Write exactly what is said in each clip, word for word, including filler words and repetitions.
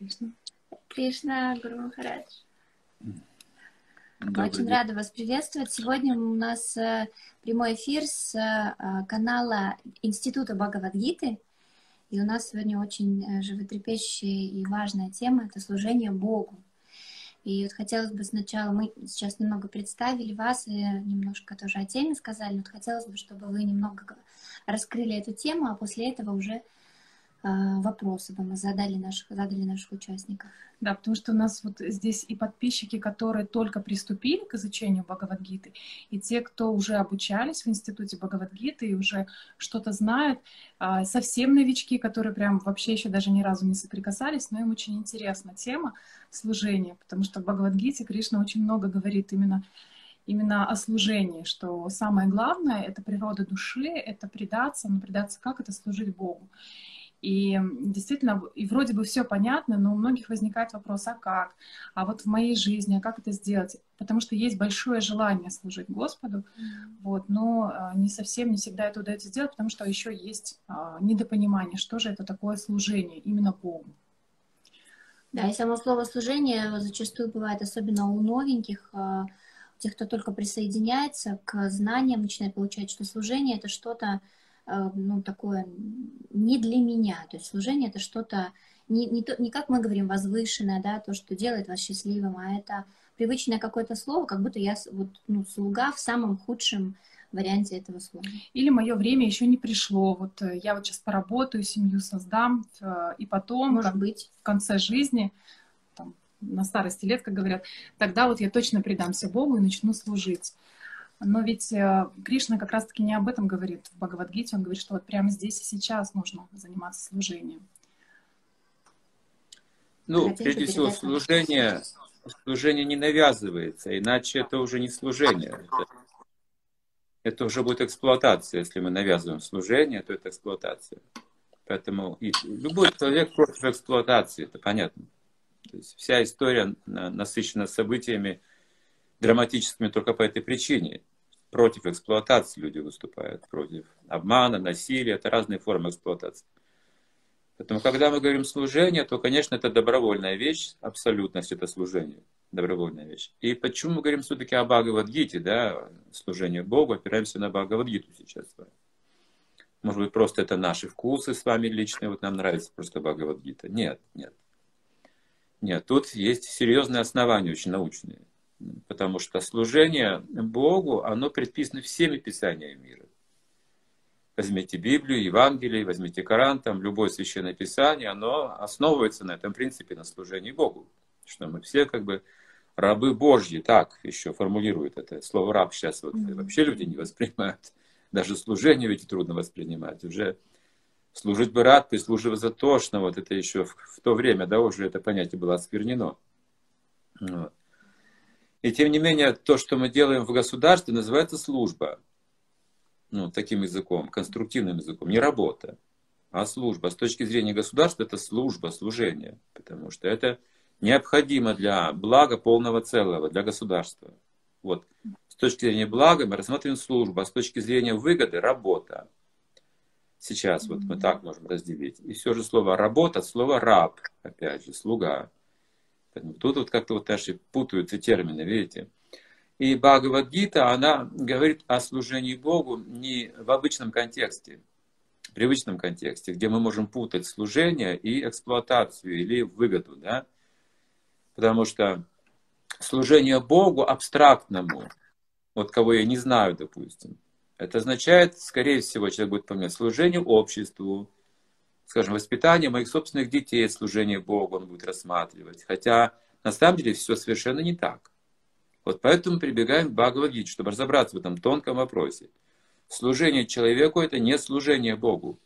Кришна. Кришна, Гуру Махарадж. Очень рада вас приветствовать. Сегодня у нас прямой эфир с канала Института Бхагавад-гиты. И у нас сегодня очень животрепещущая и важная тема — это служение Богу. И вот хотелось бы сначала, мы сейчас немного представили вас и немножко тоже о теме сказали, но вот хотелось бы, чтобы вы немного раскрыли эту тему, а после этого уже вопросы бы мы задали наших, задали наших участников. Да, потому что у нас вот здесь и подписчики, которые только приступили к изучению Бхагавад-гиты, и те, кто уже обучались в институте Бхагавад-гиты и уже что-то знают, совсем новички, которые прям вообще еще даже ни разу не соприкасались, но им очень интересна тема служения, потому что в Бхагавад-гите Кришна очень много говорит именно именно о служении, что самое главное — это природа души, это предаться, но предаться как? Это служить Богу. И действительно, и вроде бы все понятно, но у многих возникает вопрос, а как? А вот в моей жизни, а как это сделать? Потому что есть большое желание служить Господу, mm-hmm. вот, но не совсем, не всегда это удается сделать, потому что еще есть а, недопонимание, что же это такое служение именно Богу. Да, и само слово служение зачастую бывает, особенно у новеньких, тех, кто только присоединяется к знаниям, начинает получать, что служение — это что-то, ну, такое не для меня. То есть служение — это что-то, не, не, то, не как мы говорим, возвышенное, да, то, что делает вас счастливым, а это привычное какое-то слово, как будто я вот, ну, слуга в самом худшем варианте этого слова. Или мое время еще не пришло. Вот я вот сейчас поработаю, семью создам, и потом, может как, быть, в конце жизни, там, на старости лет, как говорят, тогда вот я точно предамся Богу и начну служить. Но ведь э, Кришна как раз-таки не об этом говорит в Бхагавад-гите. Он говорит, что вот прямо здесь и сейчас нужно заниматься служением. Ну, Хотите прежде всего, служение, служение не навязывается, иначе это уже не служение. Это, это уже будет эксплуатация. Если мы навязываем служение, то это эксплуатация. Поэтому и любой человек против эксплуатации, это понятно. То есть вся история насыщена событиями драматическими только по этой причине. Против эксплуатации люди выступают, против обмана, насилия, это разные формы эксплуатации. Поэтому, когда мы говорим служение, то, конечно, это добровольная вещь, абсолютность это служение, добровольная вещь. И почему мы говорим все-таки о Бхагавад-гите, да, служение Богу, опираемся на Бхагавад-гиту сейчас с вами. Может быть, просто это наши вкусы с вами личные, вот нам нравится просто Бхагавад-гита. Нет, нет. Нет, тут есть серьезные основания, очень научные. Потому что служение Богу, оно предписано всеми писаниями мира. Возьмите Библию, Евангелие, возьмите Коран, там любое священное писание, оно основывается на этом принципе, на служении Богу. Что мы все как бы рабы Божьи, так еще формулируют это. Слово раб сейчас вот mm-hmm. вообще люди не воспринимают. Даже служение ведь трудно воспринимать. Уже служить бы рад, прислуживаться тошно, вот это еще в, в то время, да, уже это понятие было осквернено. Вот. И тем не менее, то, что мы делаем в государстве, называется служба. Ну, таким языком, конструктивным языком. Не работа, а служба. С точки зрения государства это служба, служение. Потому что это необходимо для блага полного целого, для государства. Вот. С точки зрения блага мы рассматриваем службу, а с точки зрения выгоды — работа. Сейчас вот мы так можем разделить. И все же слово работа, слово раб, опять же, слуга. Тут вот как-то вот даже путаются термины, видите. И Бхагавад-гита, она говорит о служении Богу не в обычном контексте, в привычном контексте, где мы можем путать служение и эксплуатацию или выгоду, да. Потому что служение Богу абстрактному, вот кого я не знаю, допустим, это означает, скорее всего, человек будет понимать, служение обществу, скажем, воспитание моих собственных детей, служение Богу он будет рассматривать. Хотя на самом деле все совершенно не так. Вот поэтому прибегаем к Бхагавад-гите, чтобы разобраться в этом тонком вопросе. Служение человеку — это не служение Богу.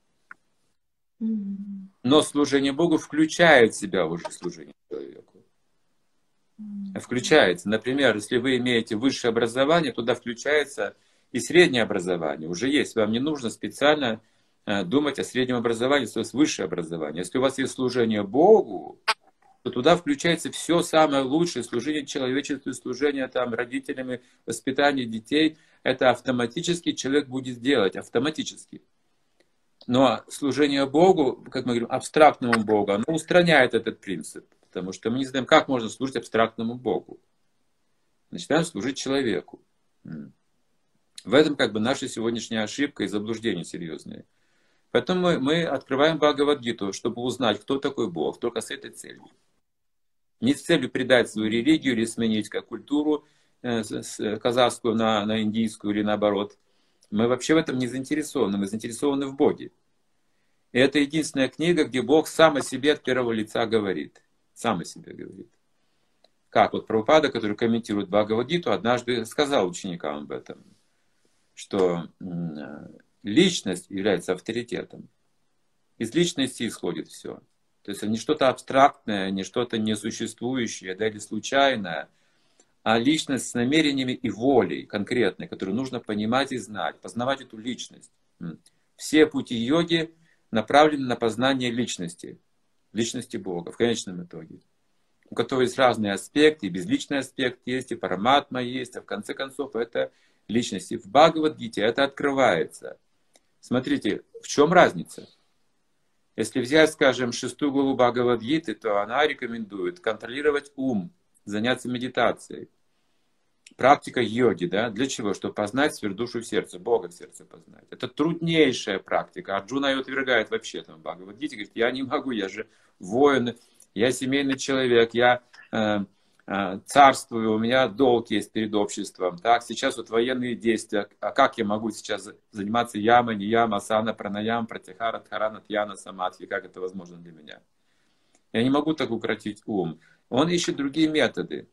Но служение Богу включает в себя уже служение человеку. Включается. Например, если вы имеете высшее образование, туда включается и среднее образование. Уже есть. Вам не нужно специально думать о среднем образовании, то есть высшее образование. Если у вас есть служение Богу, то туда включается все самое лучшее, служение человечеству, служение там, родителями, воспитание детей. Это автоматически человек будет делать, автоматически. Но служение Богу, как мы говорим, абстрактному Богу, оно устраняет этот принцип. Потому что мы не знаем, как можно служить абстрактному Богу. Начинаем служить человеку. В этом как бы наша сегодняшняя ошибка и заблуждение серьезные. Поэтому мы, мы открываем Бхагавад-гиту, чтобы узнать, кто такой Бог, только с этой целью. Не с целью придать свою религию или сменить как культуру э, с, казахскую на, на индийскую или наоборот. Мы вообще в этом не заинтересованы, мы заинтересованы в Боге. И это единственная книга, где Бог сам о себе от первого лица говорит. Сам о себе говорит. Как вот Прабхупада, который комментирует Бхагавад-гиту, однажды сказал ученикам об этом, что личность является авторитетом. Из личности исходит все. То есть не что-то абстрактное, не что-то несуществующее, да, или случайное, а личность с намерениями и волей конкретной, которую нужно понимать и знать, познавать эту личность. Все пути йоги направлены на познание личности, личности Бога в конечном итоге, у которого есть разные аспекты, и безличный аспект есть, и параматма есть, а в конце концов это личность. И в Бхагавад-гите это открывается. Смотрите, в чем разница? Если взять, скажем, шестую главу Бхагавад-гиты, то она рекомендует контролировать ум, заняться медитацией. Практика йоги, да? Для чего? Чтобы познать свою душу в сердце, Бога в сердце познать. Это труднейшая практика. Арджуна ее отвергает вообще там в Бхагавад-гите, говорит, я не могу, я же воин, я семейный человек, я э, э, царствую, у меня долг есть перед обществом. Так, сейчас вот военные действия, а как я могу сейчас заниматься яма, нияма, асана, пранаям, пратихара, дхарана, тьяна, самадхи, как это возможно для меня? Я не могу так укротить ум. Он ищет другие методы.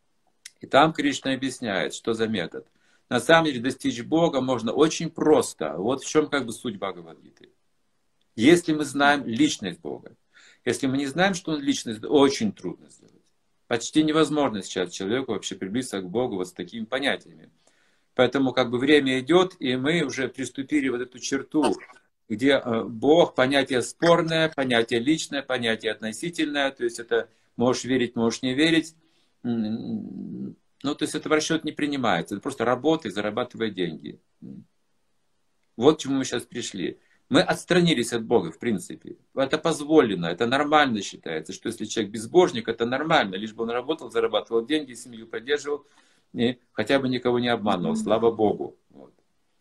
И там Кришна объясняет, что за метод. На самом деле достичь Бога можно очень просто. Вот в чем как бы суть Бхагавад-гиты. Если мы знаем личность Бога. Если мы не знаем, что Он личность, очень трудно сделать. Почти невозможно сейчас человеку вообще приблизиться к Богу вот с такими понятиями. Поэтому как бы время идет, и мы уже приступили вот эту черту, где Бог, понятие спорное, понятие личное, понятие относительное. То есть это можешь верить, можешь не верить. Ну, то есть это в расчет не принимается. Это просто работай, зарабатывай деньги. Вот к чему мы сейчас пришли. Мы отстранились от Бога, в принципе. Это позволено, это нормально считается, что если человек безбожник, это нормально. Лишь бы он работал, зарабатывал деньги, семью поддерживал, и хотя бы никого не обманывал, слава Богу. Вот.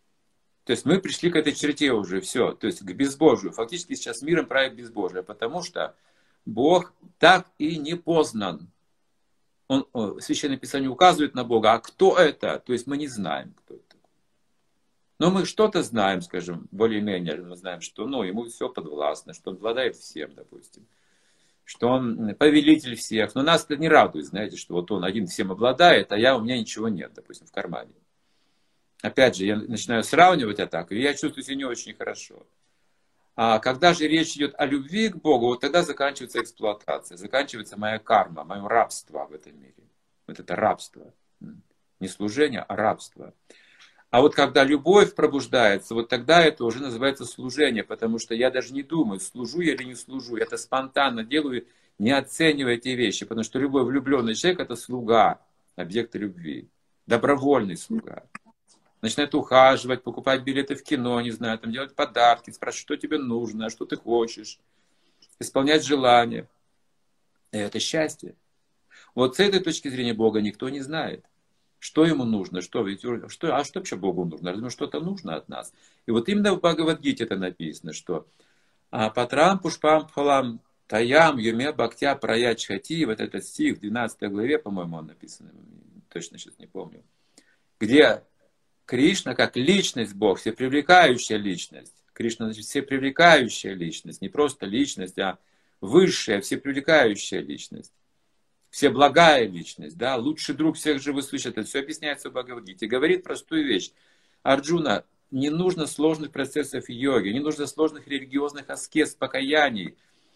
То есть мы пришли к этой черте уже, все. То есть к безбожию. Фактически сейчас миром правит безбожие, потому что Бог так и не познан. Он, о, Священное Писание указывает на Бога, а кто это? То есть мы не знаем, кто это. Но мы что-то знаем, скажем, более-менее мы знаем, что ну, ему все подвластно, что он обладает всем, допустим, что он повелитель всех. Но нас это не радует, знаете, что вот он один всем обладает, а я, у меня ничего нет, допустим, в кармане. Опять же, я начинаю сравнивать атаку, и я чувствую себя не очень хорошо. А когда же речь идет о любви к Богу, вот тогда заканчивается эксплуатация, заканчивается моя карма, мое рабство в этом мире. Вот это рабство. Не служение, а рабство. А вот когда любовь пробуждается, вот тогда это уже называется служение, потому что я даже не думаю, служу я или не служу. Я это спонтанно делаю, не оценивая эти вещи, потому что любой влюбленный человек – это слуга, объекта любви, добровольный слуга. Начинает ухаживать, покупать билеты в кино, не знаю, там делать подарки, спрашивать, что тебе нужно, что ты хочешь, исполнять желания. И это счастье. Вот с этой точки зрения Бога никто не знает. Что ему нужно, что, ведь, что, а что вообще Богу нужно? Разве что-то нужно от нас? И вот именно в Бхагавад-гите это написано, что «Патрам пушпам пхалам таям юме бхактя праяч хати», вот этот стих в двенадцатой главе, по-моему, он написан, точно сейчас не помню, где Кришна как личность Бог, всепривлекающая личность. Кришна, значит, всепривлекающая личность, не просто личность, а высшая, всепривлекающая личность. Всеблагая личность, да, лучший друг всех живых существ. Это все объясняется в Бхагавад-гите. Говорит простую вещь. Арджуна, не нужно сложных процессов йоги, не нужно сложных религиозных аскез, покаяний.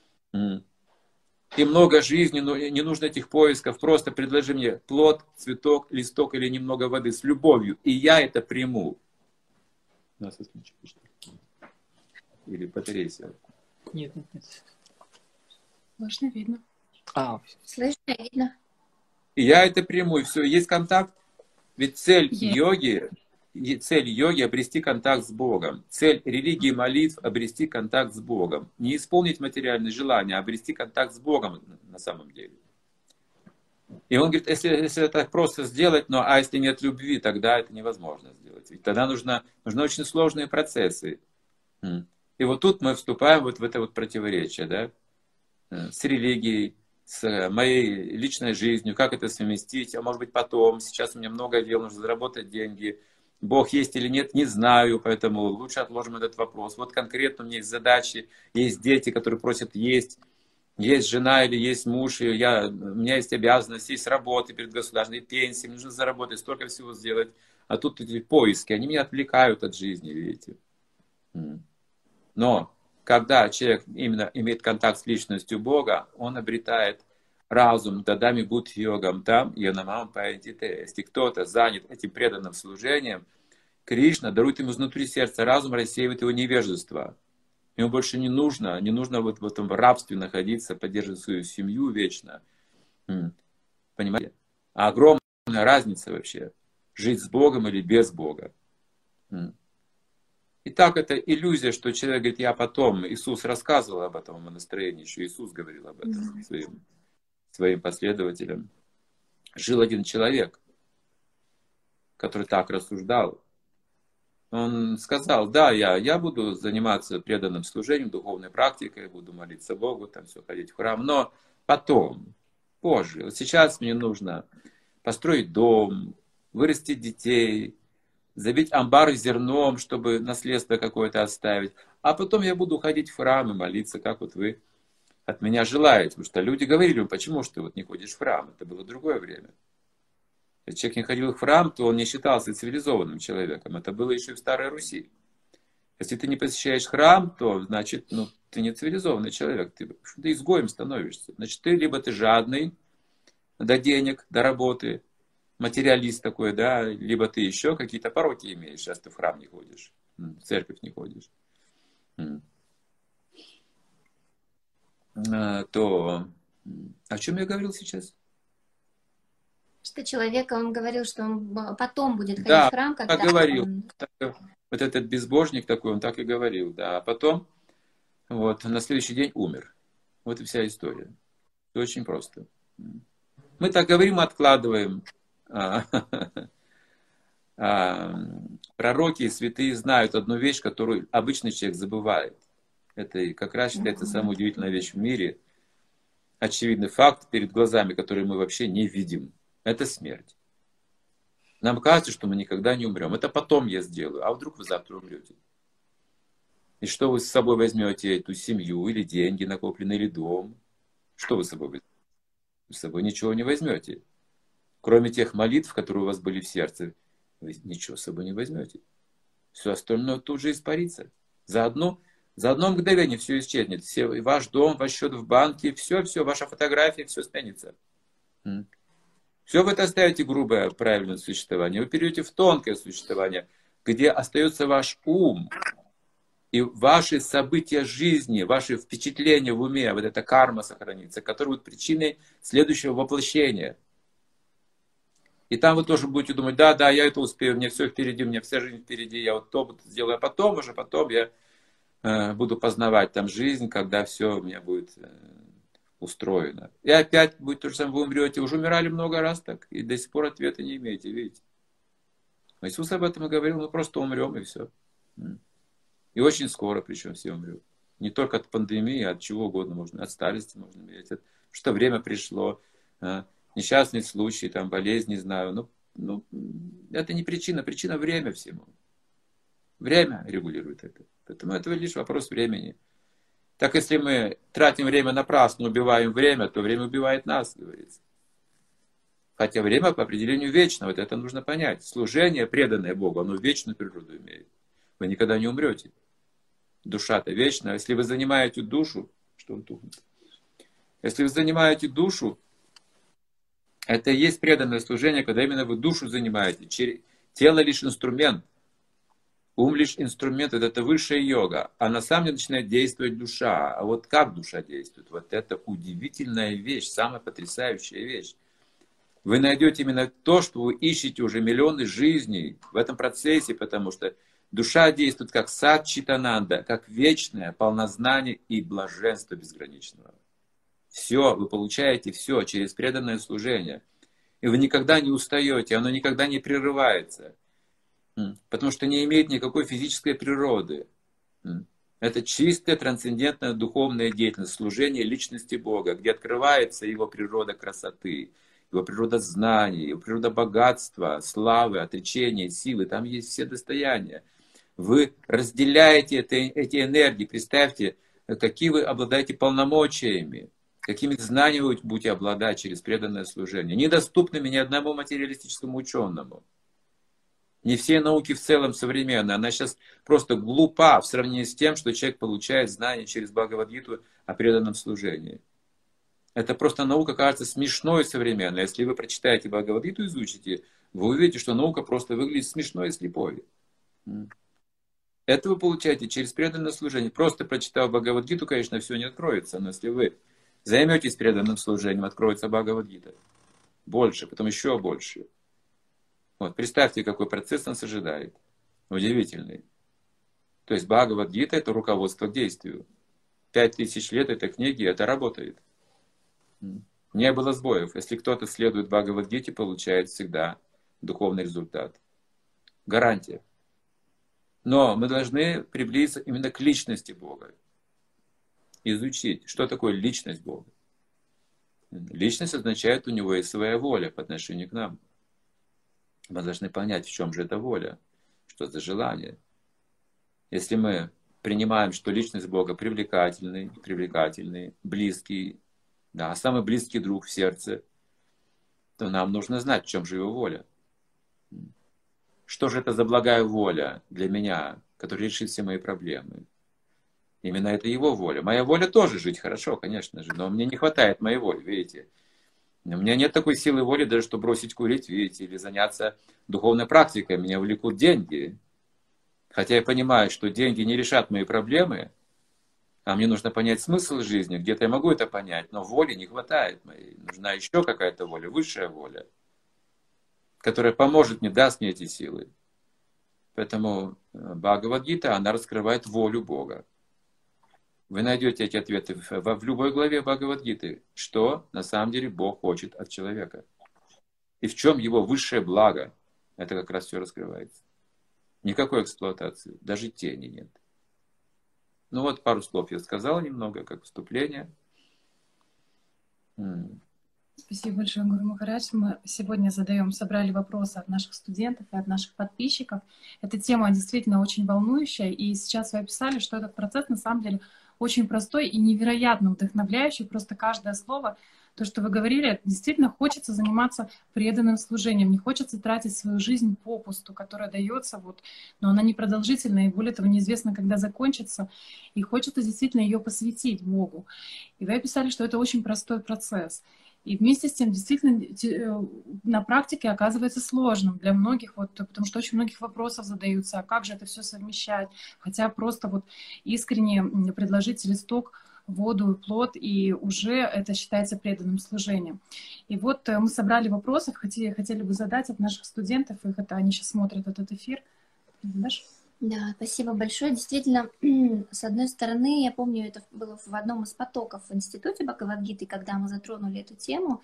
И много жизни, но не нужно этих поисков. Просто предложи мне плод, цветок, листок или немного воды с любовью, и я это приму. Нас отключили, что ли? Или батарея села? Нет, нет, нет. Слышно, видно. А, Слышно, видно. И я это приму, и все, есть контакт. Ведь цель Есть. йоги, цель йоги — обрести контакт с Богом. Цель религии, молитв — обрести контакт с Богом. Не исполнить материальные желания, а обрести контакт с Богом на самом деле. И он говорит, если, если это просто сделать, но а если нет любви, тогда это невозможно сделать. Ведь тогда нужно, нужны очень сложные процессы. И вот тут мы вступаем вот в это вот противоречие, да, с религией, с моей личной жизнью, как это совместить, а может быть потом, сейчас у меня много дел, нужно заработать деньги, Бог есть или нет, не знаю, поэтому лучше отложим этот вопрос. Вот конкретно у меня есть задачи, есть дети, которые просят есть, есть жена или есть муж, и я, у меня есть обязанность, есть работа перед государственной пенсией, нужно заработать, столько всего сделать, а тут эти поиски, они меня отвлекают от жизни, видите. Но когда человек именно имеет контакт с личностью Бога, он обретает разум, дадами будь йогам там, янамам паятите. Если кто-то занят этим преданным служением, Кришна дарует ему изнутри сердца разум, рассеивает его невежество. Ему больше не нужно, не нужно вот в этом рабстве находиться, поддерживать свою семью вечно. Понимаете? А огромная разница вообще, жить с Богом или без Бога. Итак, это иллюзия, что человек говорит, я потом. Иисус рассказывал об этом в настроении, еще Иисус говорил об этом своим, своим последователям. Жил один человек, который так рассуждал. Он сказал, да, я, я буду заниматься преданным служением, духовной практикой, буду молиться Богу, там все, ходить в храм, но потом, позже. Вот сейчас мне нужно построить дом, вырастить детей, забить амбар зерном, чтобы наследство какое-то оставить. А потом я буду ходить в храм и молиться, как вот вы от меня желаете. Потому что люди говорили, почему же ты вот не ходишь в храм? Это было другое время. Если человек не ходил в храм, то он не считался цивилизованным человеком. Это было еще и в Старой Руси. Если ты не посещаешь храм, то, значит, ну, ты не цивилизованный человек. Ты, ты изгоем становишься. Значит, ты либо ты жадный до денег, до работы, материалист такой, да, либо ты еще какие-то пороки имеешь, раз ты в храм не ходишь, в церковь не ходишь, то о чем я говорил сейчас? Что человека, он говорил, что он потом будет ходить да, в храм, когда... так говорил. Он... Так, вот этот безбожник такой, он так и говорил, да, а потом, вот, на следующий день умер. Вот и вся история. Это очень просто. Мы так говорим, откладываем. Пророки и святые знают одну вещь, которую обычный человек забывает. Это как раз считается самая удивительная вещь в мире. Очевидный факт перед глазами, который мы вообще не видим. Это смерть. Нам кажется, что мы никогда не умрем. Это потом я сделаю. А вдруг вы завтра умрете? И что вы с собой возьмете? Эту семью, или деньги накопленные, или дом? Что вы с собой возьмете? Вы с собой ничего не возьмете. Кроме тех молитв, которые у вас были в сердце, вы ничего с собой не возьмете. Все остальное тут же испарится. За одно, за одно мгновение все исчезнет. Все, ваш дом, ваш счет в банке, все, все, ваша фотография, все сменится. Все вы это оставите грубое, правильное существование. Вы перейдете в тонкое существование, где остается ваш ум. И ваши события жизни, ваши впечатления в уме, вот эта карма сохранится, которая будет причиной следующего воплощения. И там вы тоже будете думать, да, да, я это успею, мне все впереди, у меня вся жизнь впереди, я вот то сделаю, а потом уже, потом я э, буду познавать там жизнь, когда все у меня будет э, устроено. И опять будет то же самое, вы умрете, уже умирали много раз так, и до сих пор ответа не имеете, видите. Иисус об этом и говорил, мы просто умрем, и все. И очень скоро, причем все умрем. Не только от пандемии, а от чего угодно можно, от старости можно умереть, от, что время пришло, несчастный случай, там, болезнь, не знаю. Ну, ну, это не причина, причина время всему. Время регулирует это. Поэтому это лишь вопрос времени. Так если мы тратим время напрасно, убиваем время, то время убивает нас, говорится. Хотя время по определению вечно, вот это нужно понять. Служение, преданное Богу, оно вечную природу имеет. Вы никогда не умрете. Душа-то вечная. Если вы занимаете душу, что он тухнет? Если вы занимаете душу, это и есть преданное служение, когда именно вы душу занимаете. Тело лишь инструмент. Ум лишь инструмент, это, это высшая йога. А на самом деле начинает действовать душа. А вот как душа действует? Вот это удивительная вещь, самая потрясающая вещь. Вы найдете именно то, что вы ищете уже миллионы жизней в этом процессе, потому что душа действует как сат-читананда, как вечное полнознание и блаженство безграничного. Все, вы получаете все через преданное служение. И вы никогда не устаете, оно никогда не прерывается. Потому что не имеет никакой физической природы. Это чистая, трансцендентная духовная деятельность, служение личности Бога, где открывается Его природа красоты, Его природа знаний, Его природа богатства, славы, отречения, силы. Там есть все достояния. Вы разделяете это, эти энергии. Представьте, какие вы обладаете полномочиями, какими знаниями вы будете обладать через преданное служение, недоступными ни одному материалистическому ученому. Не все науки в целом современные. Она сейчас просто глупа в сравнении с тем, что человек получает знания через Бхагавад-гиту о преданном служении. Это просто наука кажется смешной и современной. Если вы прочитаете Бхагавад-гиту и изучите, вы увидите, что наука просто выглядит смешной и слепой. Это вы получаете через преданное служение. Просто прочитав Бхагавад-гиту, конечно, все не откроется. Но если вы займетесь преданным служением, откроется Бхагавад-гита. Больше, потом еще больше. Вот, представьте, какой процесс нас ожидает. Удивительный. То есть Бхагавад-гита — это руководство к действию. Пять тысяч лет этой книги, это работает. Не было сбоев. Если кто-то следует Бхагавад-гите, получает всегда духовный результат. Гарантия. Но мы должны приблизиться именно к личности Бога. Изучить, что такое личность Бога. Личность означает, у него есть своя воля по отношению к нам. Мы должны понять, в чем же эта воля, что за желание. Если мы принимаем, что личность Бога привлекательный, привлекательный, близкий, да, самый близкий друг в сердце, то нам нужно знать, в чем же его воля. Что же это за благая воля для меня, которая решит все мои проблемы? Именно это его воля. Моя воля тоже жить хорошо, конечно же, но мне не хватает моей воли, видите. У меня нет такой силы воли, даже чтобы бросить курить, видите, или заняться духовной практикой. Меня влекут деньги. Хотя я понимаю, что деньги не решат мои проблемы, а мне нужно понять смысл жизни. Где-то я могу это понять, но воли не хватает моей. Нужна еще какая-то воля, высшая воля, которая поможет мне, даст мне эти силы. Поэтому Бхагавад-гита, она раскрывает волю Бога. Вы найдете эти ответы в, в любой главе Бхагавад-гиты, что на самом деле Бог хочет от человека. И в чем его высшее благо. Это как раз все раскрывается. Никакой эксплуатации, даже тени нет. Ну вот пару слов я сказал немного, как вступление. Спасибо большое, Гуру Махарадж. Мы сегодня задаем, собрали вопросы от наших студентов и от наших подписчиков. Эта тема действительно очень волнующая, и сейчас вы описали, что этот процесс на самом деле очень простой и невероятно вдохновляющий. Просто каждое слово, то, что вы говорили, действительно хочется заниматься преданным служением, не хочется тратить свою жизнь попусту, которая дается, вот, но она непродолжительная, и более того, неизвестно, когда закончится, и хочется действительно ее посвятить Богу. И вы описали, что это очень простой процесс. И вместе с тем, действительно, на практике оказывается сложным для многих, вот, потому что очень многих вопросов задаются, а как же это все совмещать, хотя просто вот искренне предложить листок, воду и плод, и уже это считается преданным служением. И вот мы собрали вопросы, хотели, хотели бы задать от наших студентов, их это, они сейчас смотрят этот эфир. Дашь? Да, спасибо большое. Действительно, с одной стороны, я помню, это было в одном из потоков в Институте Бхагавад-гиты, когда мы затронули эту тему,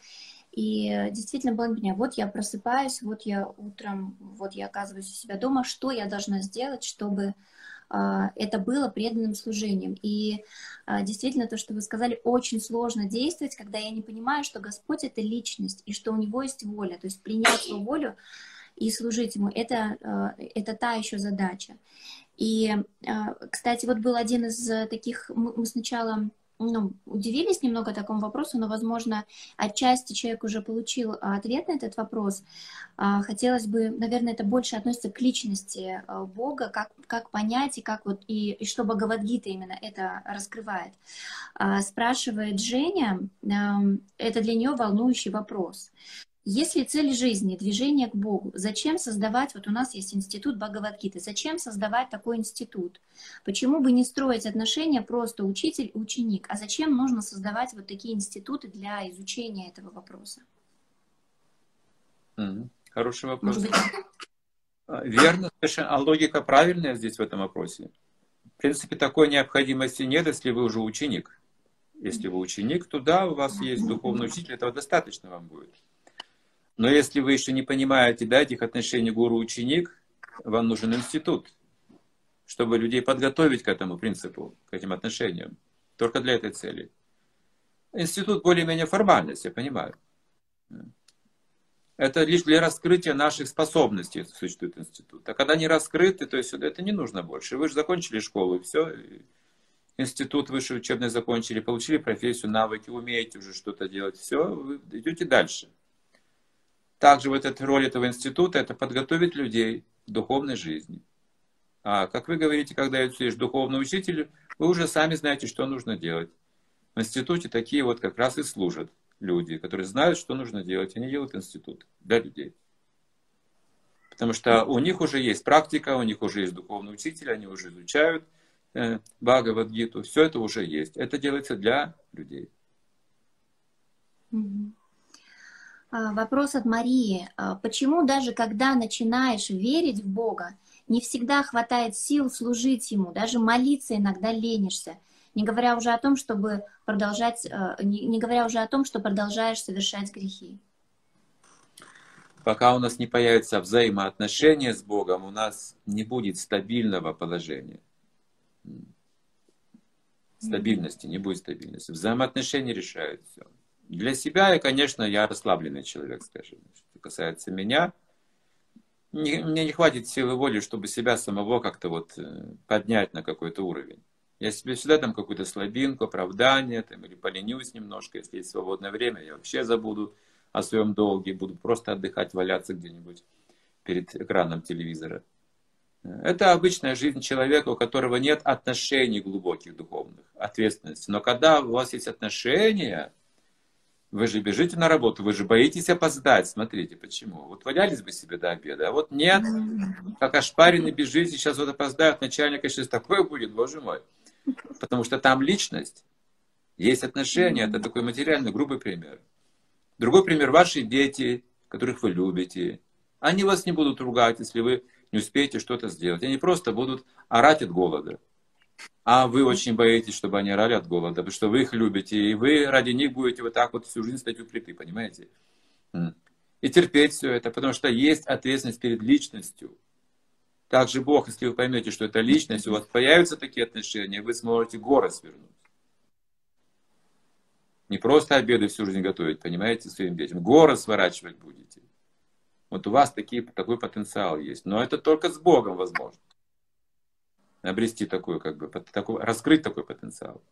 и действительно было меня, вот я просыпаюсь, вот я утром, вот я оказываюсь у себя дома, что я должна сделать, чтобы uh, это было преданным служением. И uh, действительно, то, что вы сказали, очень сложно действовать, когда я не понимаю, что Господь — это личность, и что у Него есть воля, то есть принять Его волю и служить Ему, это, это та еще задача. И, кстати, вот был один из таких, мы сначала ну, удивились немного такому вопросу, но, возможно, отчасти человек уже получил ответ на этот вопрос. Хотелось бы, наверное, это больше относится к личности Бога, как, как понять и, как вот, и, и что Бхагавад-гита именно это раскрывает. Спрашивает Женя, это для нее волнующий вопрос. Если цель жизни — движение к Богу, зачем создавать, вот у нас есть институт Бхагавад-гиты, зачем создавать такой институт? Почему бы не строить отношения просто учитель-ученик, а зачем нужно создавать вот такие институты для изучения этого вопроса? Угу. Хороший вопрос. Может быть... Верно, совершенно. А логика правильная здесь в этом вопросе. В принципе, такой необходимости нет, если вы уже ученик. Если вы ученик, то да, у вас есть духовный учитель, этого достаточно вам будет. Но если вы еще не понимаете, да, этих отношений гуру-ученик, вам нужен институт, чтобы людей подготовить к этому принципу, к этим отношениям. Только для этой цели. Институт более-менее формальность, я понимаю. Это лишь для раскрытия наших способностей существует институт. А когда не раскрыты, то есть это не нужно больше. Вы же закончили школу, и все. Институт высший учебный закончили, получили профессию, навыки, умеете уже что-то делать. Все, вы идете дальше. Также вот эта роль этого института – это подготовить людей к духовной жизни. А как вы говорите, когда есть духовный учитель, вы уже сами знаете, что нужно делать. В институте такие вот как раз и служат люди, которые знают, что нужно делать. Они делают институт для людей. Потому что у них уже есть практика, у них уже есть духовный учитель, они уже изучают э, Бхагавад-гиту. Все это уже есть. Это делается для людей. Вопрос от Марии. Почему даже когда начинаешь верить в Бога, не всегда хватает сил служить Ему, даже молиться иногда ленишься, не говоря уже о том, чтобы продолжать, не, не говоря уже о том, что продолжаешь совершать грехи? Пока у нас не появится взаимоотношения с Богом, у нас не будет стабильного положения. Стабильности, не будет стабильности. Взаимоотношения решают все. Для себя, и, конечно, я расслабленный человек, скажем. Что касается меня, не, мне не хватит силы воли, чтобы себя самого как-то вот поднять на какой-то уровень. Я себе всегда дам какую-то слабинку, оправдание, там, или поленюсь немножко, если есть свободное время, я вообще забуду о своем долге, буду просто отдыхать, валяться где-нибудь перед экраном телевизора. Это обычная жизнь человека, у которого нет отношений глубоких духовных, ответственности. Но когда у вас есть отношения, вы же бежите на работу, вы же боитесь опоздать. Смотрите, почему. Вот валялись бы себе до обеда, а вот нет. Как ошпаренный бежите, сейчас вот опоздают, начальника сейчас такое будет, боже мой. Потому что там личность, есть отношения, это такой материальный, грубый пример. Другой пример, ваши дети, которых вы любите. Они вас не будут ругать, если вы не успеете что-то сделать. Они просто будут орать от голода. А вы очень боитесь, чтобы они орали от голода, потому что вы их любите, и вы ради них будете вот так вот всю жизнь стоять у плиты, понимаете? И терпеть все это, потому что есть ответственность перед личностью. Также Бог, если вы поймете, что это личность, у вас появятся такие отношения, вы сможете горы свернуть. Не просто обеды всю жизнь готовить, понимаете, своим детям. Горы сворачивать будете. Вот у вас такие, такой потенциал есть. Но это только с Богом возможно. Обрести такой, как бы, такой, раскрыть такой потенциал.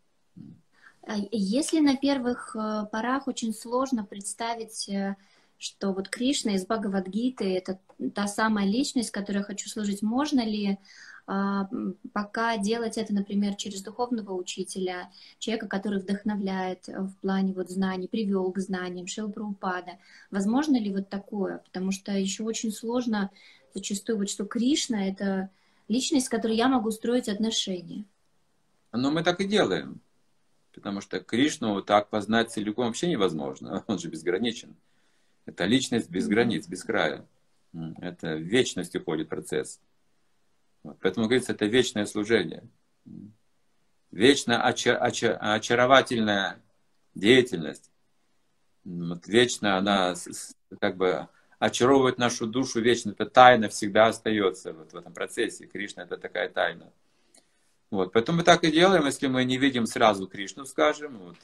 Если на первых порах очень сложно представить, что вот Кришна из Бхагавад-гиты — это та самая личность, которой я хочу служить, можно ли а, пока делать это, например, через духовного учителя, человека, который вдохновляет в плане вот знаний, привел к знаниям, Шрила Прабхупада? Возможно ли вот такое? Потому что еще очень сложно зачастую, вот что Кришна — это личность, с которой я могу строить отношения. Но мы так и делаем. Потому что Кришну так познать целиком вообще невозможно. Он же безграничен. Это личность без границ, без края. Это в вечность уходит процесс. Поэтому, говорится, это вечное служение. Вечно очар- очар- очаровательная деятельность. Вот вечно она как бы очаровывает нашу душу вечно. Это тайна всегда остается вот в этом процессе. Кришна — это такая тайна. Вот. Поэтому мы так и делаем, если мы не видим сразу Кришну, скажем, вот,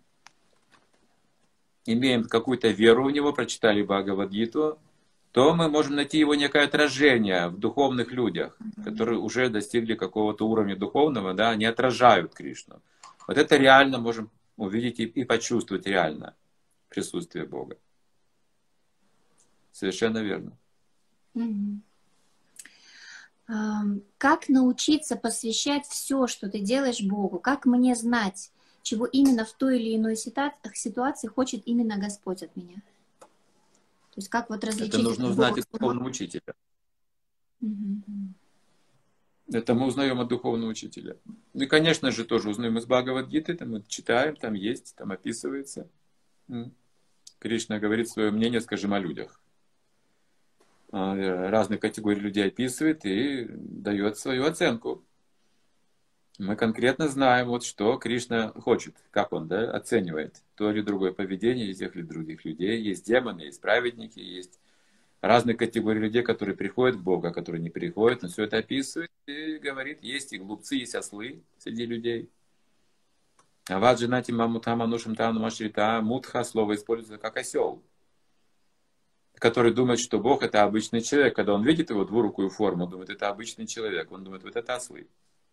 имеем какую-то веру в него, прочитали Бхагавад-гиту, то мы можем найти его некое отражение в духовных людях, которые уже достигли какого-то уровня духовного, да, они отражают Кришну. Вот это реально можем увидеть и, и почувствовать реально присутствие Бога. Совершенно верно. Как научиться посвящать все, что ты делаешь, Богу? Как мне знать, чего именно в той или иной ситуации хочет именно Господь от меня? То есть как вот различить... Это нужно узнать от духовного учителя. Угу. Это мы узнаем от духовного учителя. И, конечно же, тоже узнаем из Бхагавад-гиты, там мы читаем, там есть, там описывается. Кришна говорит свое мнение, скажем, о людях. разные категории людей описывает и дает свою оценку. Мы конкретно знаем, вот что Кришна хочет, как он, да, оценивает то или другое поведение из тех или других людей. Есть демоны, есть праведники, есть разные категории людей, которые приходят к Богу, а которые не приходят. Он все это описывает и говорит, есть и глупцы, есть ослы среди людей. А ваджинати мамутама нушам там машрита мутха, слово используется как осел, который думает, что Бог это обычный человек. Когда он видит его двурукую форму, он думает, это обычный человек. Он думает, вот это ослы.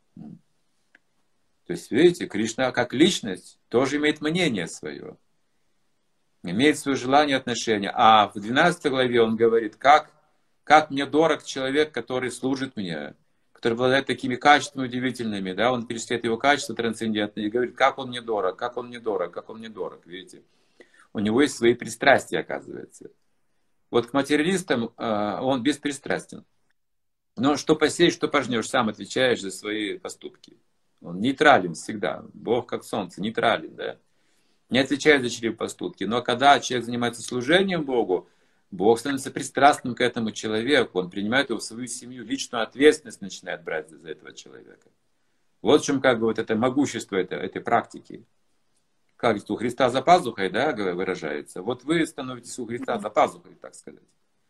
То есть, видите, Кришна как личность тоже имеет мнение свое. Имеет свое желание, отношение. А в двенадцатой главе он говорит, как, как мне дорог человек, который служит мне, который обладает такими качествами удивительными. Да? Он перечисляет его качества трансцендентные и говорит, как он мне дорог, как он мне дорог, как он мне дорог. Видите, у него есть свои пристрастия, оказывается. Вот к материалистам э, он беспристрастен. Но что посеешь, что пожнешь, сам отвечаешь за свои поступки. Он нейтрален всегда. Бог как солнце, нейтрален, да. Не отвечает за чьи поступки. Но когда человек занимается служением Богу, Бог становится пристрастным к этому человеку. Он принимает его в свою семью, личную ответственность начинает брать за этого человека. Вот в чем как бы вот это могущество этой, этой практики. Как у Христа за пазухой, да, выражается. Вот вы становитесь у Христа за пазухой, так сказать.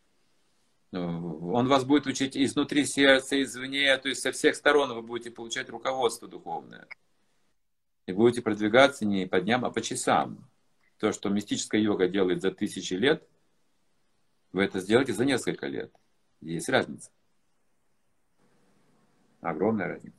Он вас будет учить изнутри сердца, извне, то есть со всех сторон вы будете получать руководство духовное. И будете продвигаться не по дням, а по часам. То, что мистическая йога делает за тысячи лет, вы это сделаете за несколько лет. Есть разница. Огромная разница.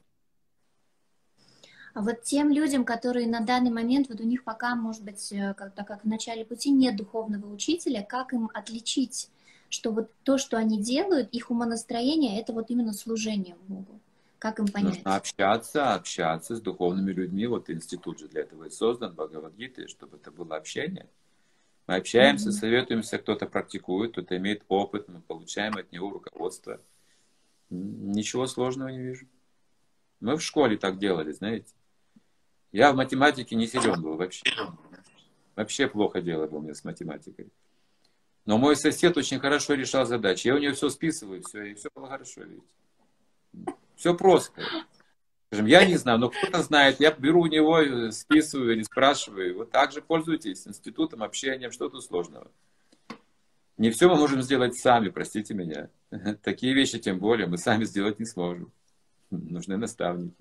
А вот тем людям, которые на данный момент, вот у них пока, может быть, как-то как в начале пути нет духовного учителя, как им отличить, что вот то, что они делают, их умонастроение, это вот именно служение Богу? Как им понять? Нужно общаться, общаться с духовными людьми. Вот институт же для этого и создан, Бхагавад-гиты, чтобы это было общение. Мы общаемся, mm-hmm. советуемся, кто-то практикует, кто-то имеет опыт, мы получаем от него руководство. Ничего сложного не вижу. Мы в школе так делали, знаете. Я в математике не силен был вообще. Вообще плохо дело было у меня с математикой. Но мой сосед очень хорошо решал задачи. Я у него все списываю, все, и все было хорошо, видите. Все просто. Скажем, я не знаю, но кто-то знает. Я беру у него, списываю или спрашиваю. Вот так же пользуйтесь институтом, общением, что тут сложного. Не все мы можем сделать сами, простите меня. Такие вещи тем более мы сами сделать не сможем. Нужны наставники.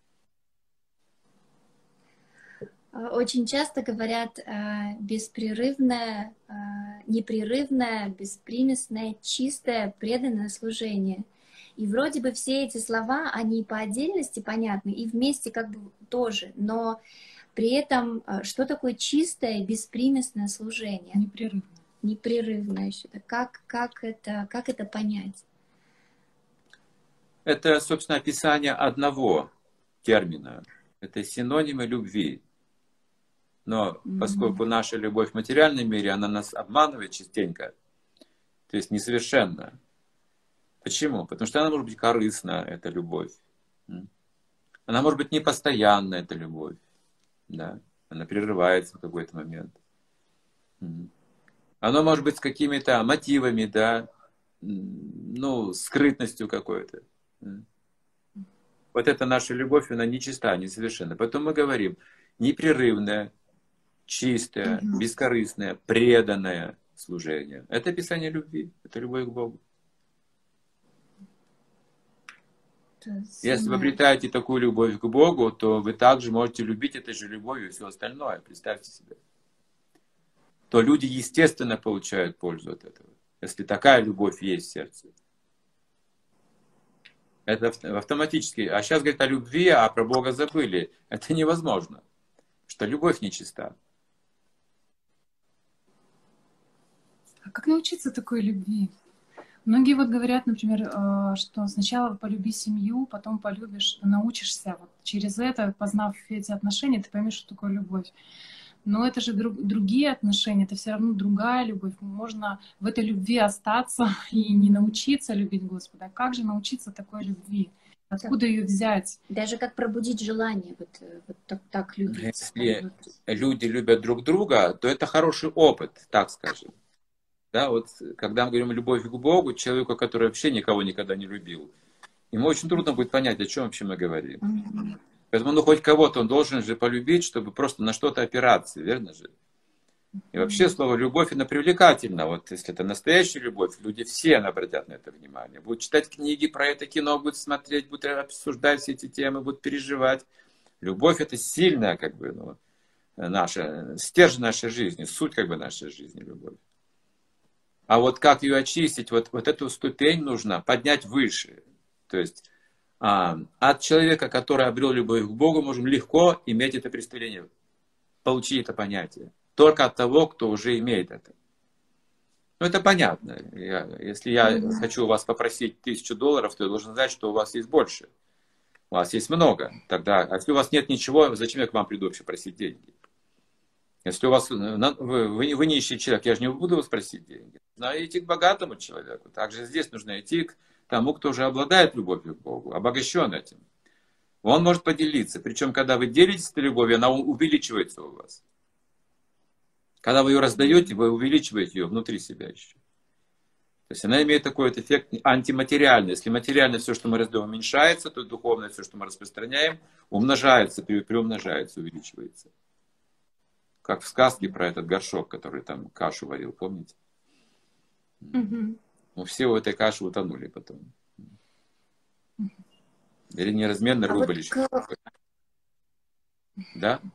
Очень часто говорят э, беспрерывное, э, непрерывное, беспримесное, чистое, преданное служение. И вроде бы все эти слова, они по отдельности понятны, и вместе как бы тоже, но при этом что такое чистое, беспримесное служение? Непрерывное. Непрерывное еще. Как, как, это, как это понять? Это, собственно, описание одного термина. Это синонимы любви. Но mm-hmm. поскольку наша любовь в материальном мире, она нас обманывает частенько, то есть несовершенна. Почему? Потому что она может быть корыстна, эта любовь. Она может быть непостоянна, эта любовь. Да? Она прерывается в какой-то момент. Она может быть с какими-то мотивами, да, ну, скрытностью какой-то. Вот это наша любовь, она нечиста, несовершенна. Потом мы говорим, непрерывная, чистое, угу. бескорыстное, преданное служение. Это описание любви, это любовь к Богу. Если вы обретаете такую любовь к Богу, то вы также можете любить этой же любовью и все остальное. Представьте себе. То люди, естественно, получают пользу от этого. Если такая любовь есть в сердце. Это автоматически. А сейчас говорят о любви, а про Бога забыли. Это невозможно. Что любовь нечиста. А как научиться такой любви? Многие вот говорят, например, что сначала полюби семью, потом полюбишь, научишься. Вот через это, познав эти отношения, ты поймешь, что такое любовь. Но это же друг, другие отношения, это все равно другая любовь. Можно в этой любви остаться и не научиться любить Господа. Как же научиться такой любви? Откуда ее взять? Даже как пробудить желание вот, вот так, так любить. Если люди любят друг друга, то это хороший опыт, так скажем. Да, вот когда мы говорим любовь к Богу, человеку, который вообще никого никогда не любил, ему очень трудно будет понять, о чем вообще мы говорим. Мгм. Поэтому ну хоть кого-то он должен же полюбить, чтобы просто на что-то опираться, верно же? И вообще слово «любовь» оно привлекательно. Вот если это настоящая любовь, люди все обратят на это внимание. Будут читать книги про это кино, будут смотреть, будут обсуждать все эти темы, будут переживать. Любовь — это сильная, как бы, ну, наша, стержень нашей жизни, суть, как бы, нашей жизни, любовь. А вот как ее очистить, вот, вот эту ступень нужно поднять выше. То есть а, от человека, который обрел любовь к Богу, можем легко иметь это представление, получить это понятие. Только от того, кто уже имеет это. Ну, это понятно. Я, если я mm-hmm. хочу у вас попросить тысячу долларов, то я должен знать, что у вас есть больше. У вас есть много. Тогда, а если у вас нет ничего, зачем я к вам приду вообще просить деньги? Если у вас, вы, вы, вы нищий человек, я же не буду вас просить деньги. Нужно идти к богатому человеку. Также здесь нужно идти к тому, кто уже обладает любовью к Богу, обогащен этим. Он может поделиться. Причем, когда вы делитесь этой любовью, она увеличивается у вас. Когда вы ее раздаете, вы увеличиваете ее внутри себя еще. То есть она имеет такой вот эффект антиматериальный. Если материально все, что мы раздаем, уменьшается, то духовное все, что мы распространяем, умножается, приумножается, увеличивается. Как в сказке про этот горшок, который там кашу варил, помните? Mm-hmm. Ну, все в этой каше утонули потом. Или неразменные а рыбы вот еще. к... Да?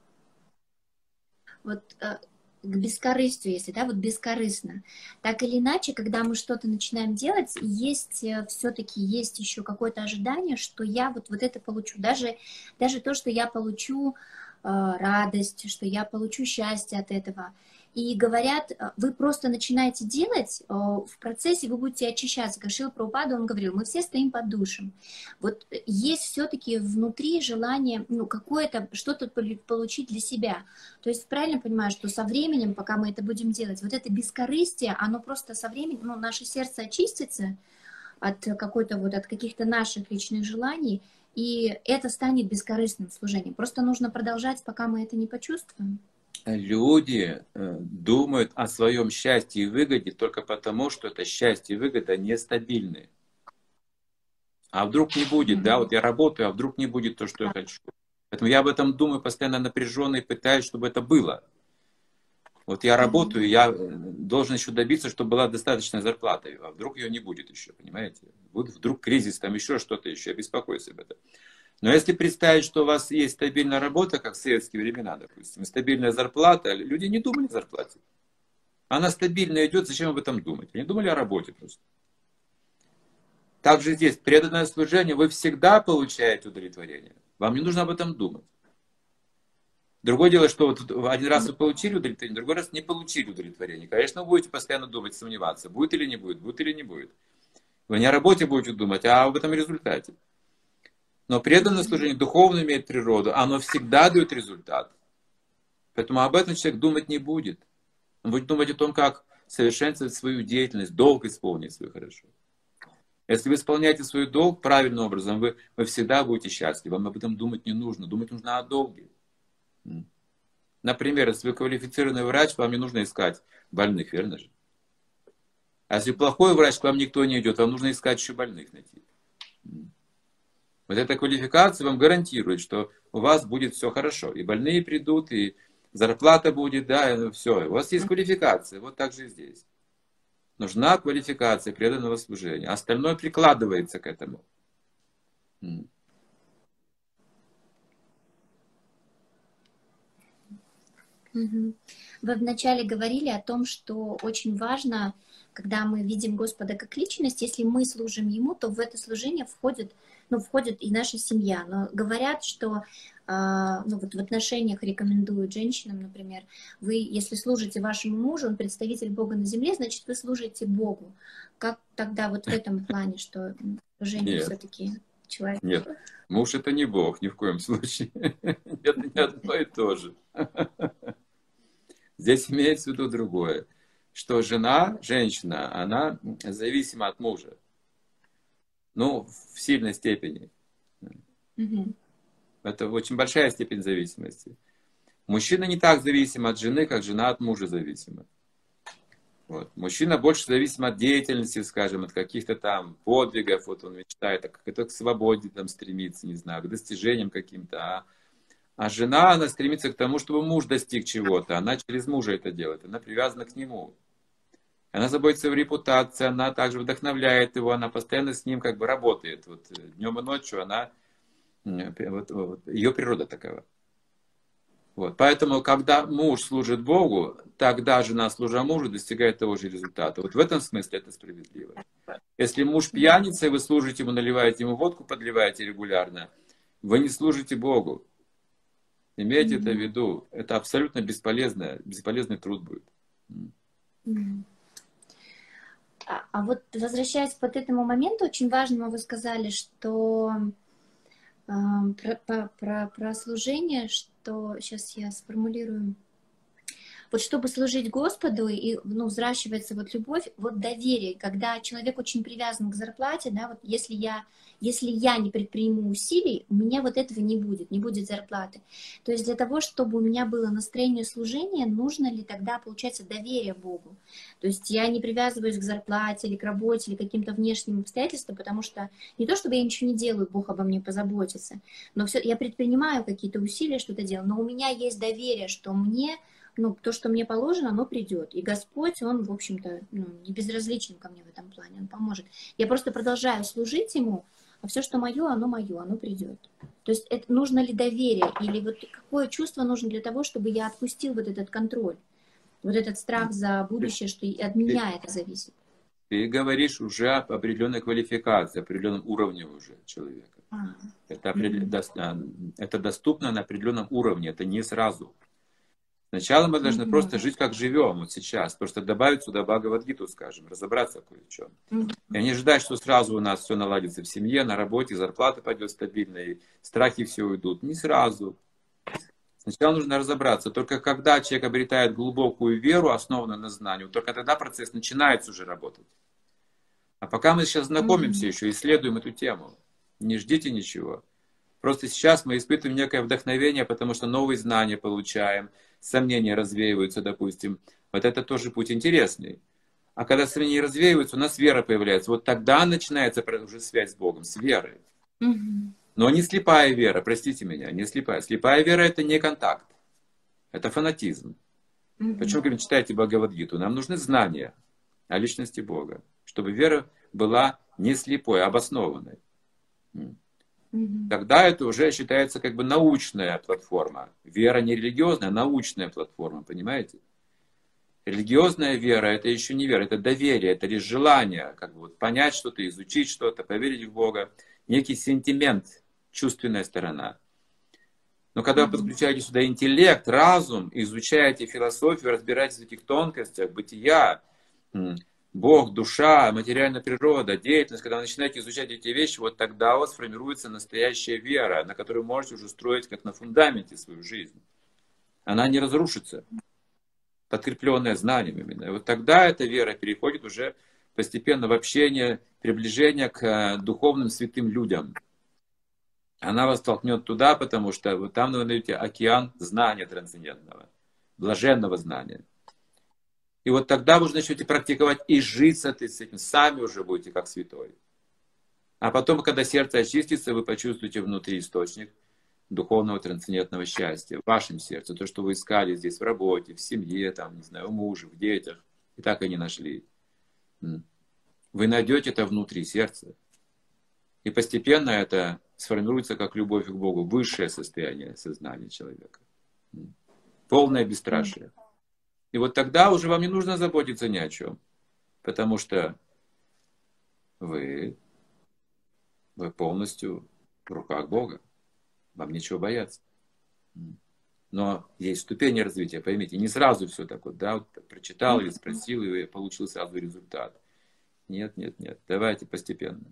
Вот э, к бескорыстию, если, да, вот бескорыстно. Так или иначе, когда мы что-то начинаем делать, есть э, все-таки есть еще какое-то ожидание, что я вот, вот это получу. Даже, даже то, что я получу э, радость, что я получу счастье от этого. И говорят, вы просто начинаете делать, в процессе вы будете очищаться. Как Шрила Прабхупада, он говорил, мы все стоим под душем. Вот есть все-таки внутри желание, ну, какое-то, что-то получить для себя. То есть правильно понимаю, что со временем, пока мы это будем делать, вот это бескорыстие, оно просто со временем, ну, наше сердце очистится от какой-то вот, от каких-то наших личных желаний, и это станет бескорыстным служением. Просто нужно продолжать, пока мы это не почувствуем. Люди думают о своем счастье и выгоде только потому, что это счастье и выгода нестабильны. А вдруг не будет, да, вот я работаю, а вдруг не будет то, что я хочу. Поэтому я об этом думаю постоянно напряженно и пытаюсь, чтобы это было. Вот я работаю, я должен еще добиться, чтобы была достаточная зарплата, а вдруг ее не будет еще, понимаете? Вот вдруг кризис, там еще что-то еще, я беспокоюсь об этом. Но если представить, что у вас есть стабильная работа, как в советские времена, допустим, стабильная зарплата, люди не думали о зарплате. Она стабильно идет, зачем об этом думать? Они думали о работе просто. Также здесь, преданное служение, вы всегда получаете удовлетворение. Вам не нужно об этом думать. Другое дело, что вот один раз вы получили удовлетворение, другой раз не получили удовлетворение. Конечно, вы будете постоянно думать, сомневаться, будет или не будет, будет или не будет. Вы не о работе будете думать, а об этом результате. Но преданное служение духовно имеет природу, оно всегда дает результат. Поэтому об этом человек думать не будет. Он будет думать о том, как совершенствовать свою деятельность, долг исполнить свой хорошо. Если вы исполняете свой долг правильным образом, вы, вы всегда будете счастливы. Вам об этом думать не нужно. Думать нужно о долге. Например, если вы квалифицированный врач, вам не нужно искать больных, верно же? А если плохой врач, к вам никто не идет, вам нужно искать еще больных найти. Вот эта квалификация вам гарантирует, что у вас будет все хорошо. И больные придут, и зарплата будет, да, и все. У вас есть квалификация, вот так же и здесь. Нужна квалификация преданного служения. Остальное прикладывается к этому. Вы вначале говорили о том, что очень важно, когда мы видим Господа как личность, если мы служим Ему, то в это служение входит, ну, входит и наша семья. Но говорят, что ну, вот в отношениях рекомендуют женщинам, например, вы, если служите вашему мужу, он представитель Бога на земле, значит, вы служите Богу. Как тогда вот в этом плане, что служение все-таки человек? Нет, муж это не Бог, ни в коем случае. Это не одно и то же. Здесь имеется в виду другое, что жена, женщина, она зависима от мужа. Ну, в сильной степени. Угу. Это очень большая степень зависимости. Мужчина не так зависим от жены, как жена от мужа зависима. Вот. Мужчина больше зависим от деятельности, скажем, от каких-то там подвигов, вот он мечтает, как это к свободе там стремится, не знаю, к достижениям каким-то. А, а жена, она стремится к тому, чтобы муж достиг чего-то. Она через мужа это делает, она привязана к нему. Она заботится о его репутации, она также вдохновляет его, она постоянно с ним как бы работает. Вот днем и ночью она, вот, вот, ее природа такова. Вот. Поэтому, когда муж служит Богу, тогда жена, служа мужу, достигает того же результата. Вот в этом смысле это справедливо. Если муж пьяница, и вы служите ему, наливаете ему водку, подливаете регулярно, вы не служите Богу. Имейте mm-hmm. это в виду. Это абсолютно бесполезно, бесполезный труд будет. Mm-hmm. А, а вот возвращаясь к этому моменту, очень важному вы сказали, что э, про, про, про, про служение, что сейчас я сформулирую. Вот чтобы служить Господу и ну, взращивается вот любовь, вот доверие, когда человек очень привязан к зарплате, да, вот если я, если я не предприму усилий, у меня вот этого не будет, не будет зарплаты. То есть для того, чтобы у меня было настроение служения, нужно ли тогда, получается, доверие Богу? То есть я не привязываюсь к зарплате или к работе или к каким-то внешним обстоятельствам, потому что не то, чтобы я ничего не делаю, Бог обо мне позаботится, но все, я предпринимаю какие-то усилия, что-то делаю, но у меня есть доверие, что мне ну, то, что мне положено, оно придет. И Господь, Он, в общем-то, ну, не безразличен ко мне в этом плане, Он поможет. Я просто продолжаю служить Ему, а все, что мое, оно мое, оно придет. То есть это, нужно ли доверие, или вот какое чувство нужно для того, чтобы я отпустил вот этот контроль, вот этот страх за будущее, что от меня это зависит. Ты говоришь уже об определенной квалификации, определенном уровне уже человека. А. Это, mm-hmm. это доступно на определенном уровне, это не сразу. Сначала мы должны mm-hmm. просто жить, как живем вот сейчас. Просто добавить сюда Бхагавад-гиту, скажем, разобраться кое в чем. Mm-hmm. И не ждать, что сразу у нас все наладится в семье, на работе, зарплата пойдет стабильно, и страхи все уйдут. Не сразу. Сначала нужно разобраться. Только когда человек обретает глубокую веру, основанную на знании, только тогда процесс начинается уже работать. А пока мы сейчас знакомимся mm-hmm. еще, исследуем эту тему, не ждите ничего. Просто сейчас мы испытываем некое вдохновение, потому что новые знания получаем, сомнения развеиваются, допустим. Вот это тоже путь интересный. А когда сомнения развеиваются, у нас вера появляется. Вот тогда начинается уже связь с Богом, с верой. Mm-hmm. Но не слепая вера, простите меня, не слепая. Слепая вера — это не контакт, это фанатизм. Mm-hmm. Почему, говорим, читайте Бхагавад-гиту? Нам нужны знания о личности Бога, чтобы вера была не слепой, а обоснованной. Mm-hmm. Тогда это уже считается как бы научная платформа. Вера не религиозная, а научная платформа, понимаете? Религиозная вера — это еще не вера, это доверие, это лишь желание как бы вот понять что-то, изучить что-то, поверить в Бога. Некий сентимент, чувственная сторона. Но когда mm-hmm. вы подключаете сюда интеллект, разум, изучаете философию, разбираетесь в этих тонкостях, бытия, Бог, душа, материальная природа, деятельность, когда вы начинаете изучать эти вещи, вот тогда у вас формируется настоящая вера, на которую вы можете уже строить как на фундаменте свою жизнь. Она не разрушится, подкрепленная знанием именно. И вот тогда эта вера переходит уже постепенно в общение, приближение к духовным святым людям. Она вас толкнет туда, потому что вот там вы найдете океан знания трансцендентного, блаженного знания. И вот тогда вы уже начнете практиковать и жить с этим, сами уже будете как святой. А потом, когда сердце очистится, вы почувствуете внутри источник духовного трансцендентного счастья в вашем сердце. То, что вы искали здесь в работе, в семье, там, не знаю, у мужа, в детях, и так и не нашли. Вы найдете это внутри сердца. И постепенно это сформируется как любовь к Богу, высшее состояние сознания человека. Полное бесстрашие. И вот тогда уже вам не нужно заботиться ни о чем. Потому что вы, вы полностью в руках Бога. Вам нечего бояться. Но есть ступени развития, поймите, не сразу все так вот, да, вот прочитал или спросил, и получил сразу результат. Нет, нет, нет, давайте постепенно.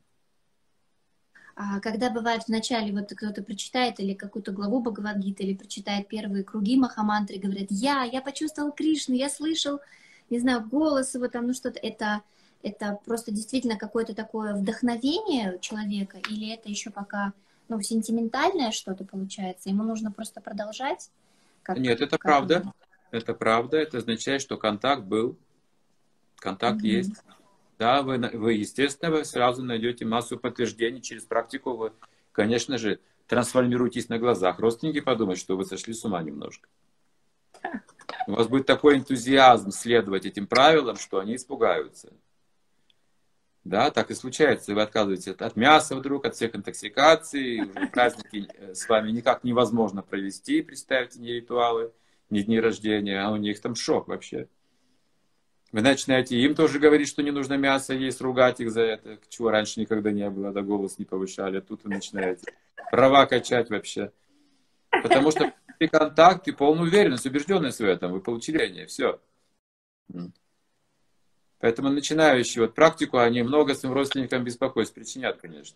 А когда бывает вначале, вот кто-то прочитает или какую-то главу Бхагавад-гиты, или прочитает первые круги Махамантры, говорит, я, я почувствовал Кришну, я слышал, не знаю, голос его там, ну что-то, это, это просто действительно какое-то такое вдохновение человека, или это еще пока, ну, сентиментальное что-то получается, ему нужно просто продолжать? Как, Нет, это как правда, это? это правда, это означает, что контакт был, Контакт mm-hmm. есть. Да, вы, вы, естественно, вы сразу найдете массу подтверждений через практику. Вы, конечно же, трансформируетесь на глазах. Родственники подумают, что вы сошли с ума немножко. У вас будет такой энтузиазм следовать этим правилам, что они испугаются. Да, так и случается. Вы отказываетесь от мяса вдруг, от всех интоксикаций. Уже праздники с вами никак невозможно провести. Представьте, не ритуалы, не дни рождения, а у них там шок вообще. Вы начинаете им тоже говорить, что не нужно мясо есть, ругать их за это, чего раньше никогда не было, да голос не повышали, а тут вы начинаете права качать вообще. Потому что и контакт, и полная уверенность, убежденность в этом, вы получили, все. Поэтому начинающие вот практику, они много своим родственникам беспокойств причинят, конечно.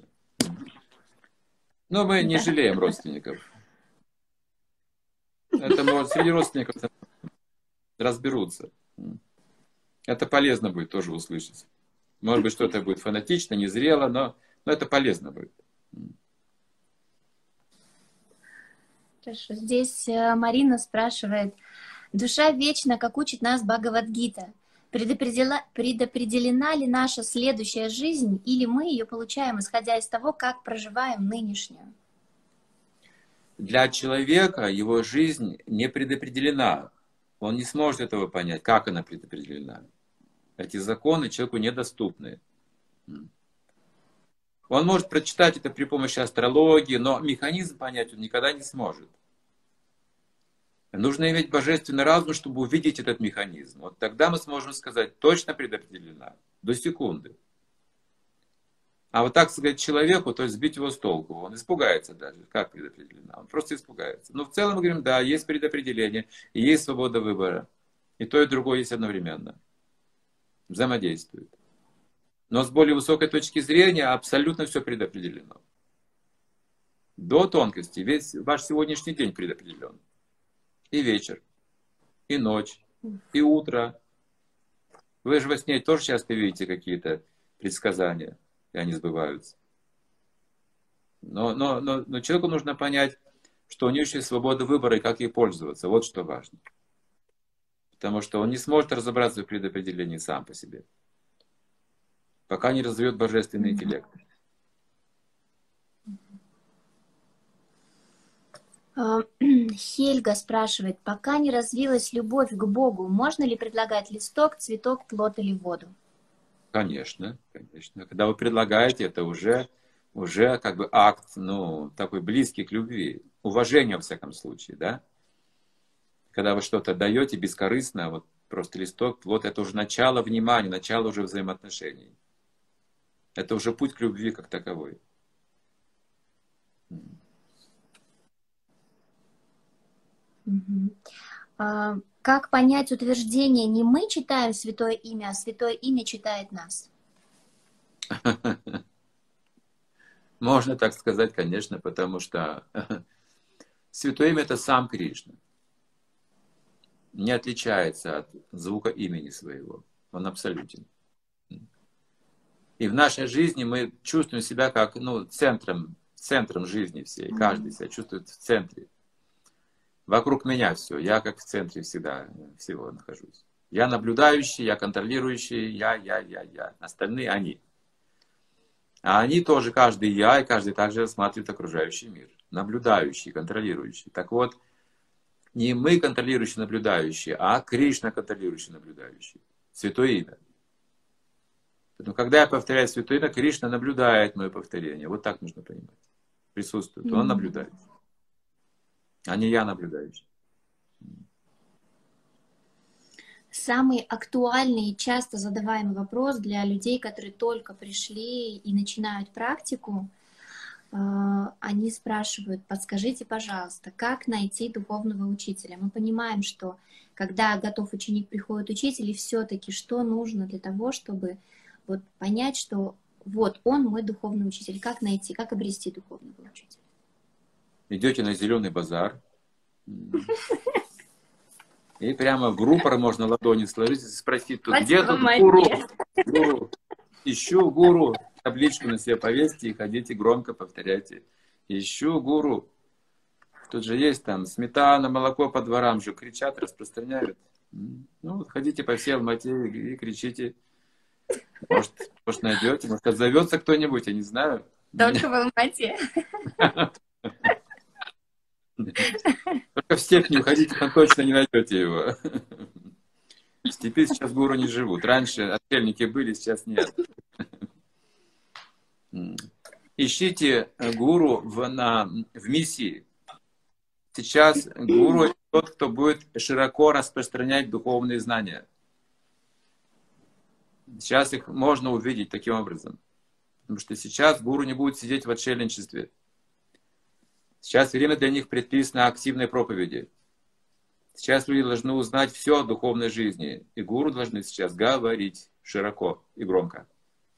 Но мы не жалеем родственников. Это может среди родственников разберутся. Это полезно будет тоже услышать. Может быть, что-то будет фанатично, незрело, но, но это полезно будет. Хорошо. Здесь Марина спрашивает. Душа вечна, как учит нас Бхагавад-гита. Предопределена, предопределена ли наша следующая жизнь, или мы ее получаем, исходя из того, как проживаем нынешнюю? Для человека его жизнь не предопределена. Он не сможет этого понять, как она предопределена. Эти законы человеку недоступны. Он может прочитать это при помощи астрологии, но механизм понять он никогда не сможет. Нужно иметь божественный разум, чтобы увидеть этот механизм. Вот тогда мы сможем сказать, точно предопределена, до секунды. А вот так сказать человеку, то есть сбить его с толку, он испугается даже, как предопределена. Он просто испугается. Но в целом мы говорим, да, есть предопределение, и есть свобода выбора. И то, и другое есть одновременно. Взаимодействует. Но с более высокой точки зрения абсолютно все предопределено. До тонкости. Весь ваш сегодняшний день предопределен. И вечер, и ночь, и утро. Вы же во сне тоже часто видите какие-то предсказания, и они сбываются. Но, но, но, но человеку нужно понять, что у него есть свобода выбора и как ей пользоваться. Вот что важно. Потому что он не сможет разобраться в предопределении сам по себе, пока не развьет божественный интеллект. Хельга спрашивает, пока не развилась любовь к Богу, можно ли предлагать листок, цветок, плод или воду? Конечно, конечно. Когда вы предлагаете, это уже, уже как бы акт, ну, такой близкий к любви, уважение во всяком случае, да? Когда вы что-то даете бескорыстно, вот просто листок, плод, это уже начало внимания, начало уже взаимоотношений. Это уже путь к любви как таковой. Угу. А, как понять утверждение, не мы читаем Святое Имя, а Святое Имя читает нас? Можно так сказать, конечно, потому что Святое Имя — это сам Кришна. Не отличается от звука имени своего. Он абсолютен. И в нашей жизни мы чувствуем себя как, ну, центром, центром жизни всей. Каждый себя чувствует в центре. Вокруг меня все. Я как в центре всегда всего нахожусь. Я наблюдающий, я контролирующий, я, я, я, я. Остальные они. А они тоже, каждый я, и каждый также рассматривает окружающий мир. Наблюдающий, контролирующий. Так вот, не мы контролирующие, наблюдающие, а Кришна контролирующий, наблюдающий. Святое Имя. Поэтому, когда я повторяю Святое Имя, Кришна наблюдает мое повторение. Вот так нужно понимать. Присутствует. Он наблюдает. А не я наблюдающий. Самый актуальный и часто задаваемый вопрос для людей, которые только пришли и начинают практику, они спрашивают, подскажите, пожалуйста, как найти духовного учителя? Мы понимаем, что когда готов ученик, приходит учитель, и все-таки что нужно для того, чтобы вот понять, что вот он мой духовный учитель. Как найти, как обрести духовного учителя? Идете на зеленый базар, и прямо в рупор можно ладони сложить и спросить, тут, где тут гуру? Гуру? Ищу гуру. Табличку на себе повесьте и ходите громко повторяйте. Ищу гуру. Тут же есть там сметана, молоко по дворам же кричат, распространяют. Ну, ходите по всей Алмате и, и кричите. Может, может, найдете, может, отзовется кто-нибудь, я не знаю. Только в Алмате. Только в степь не уходите, там точно не найдете его. В степи сейчас гуру не живут. Раньше отшельники были, сейчас нет. Ищите гуру в, на, в миссии. Сейчас гуру — тот, кто будет широко распространять духовные знания. Сейчас их можно увидеть таким образом. Потому что сейчас гуру не будет сидеть в отшельничестве. Сейчас время для них предписано активной проповеди. Сейчас люди должны узнать все о духовной жизни. И гуру должны сейчас говорить широко и громко.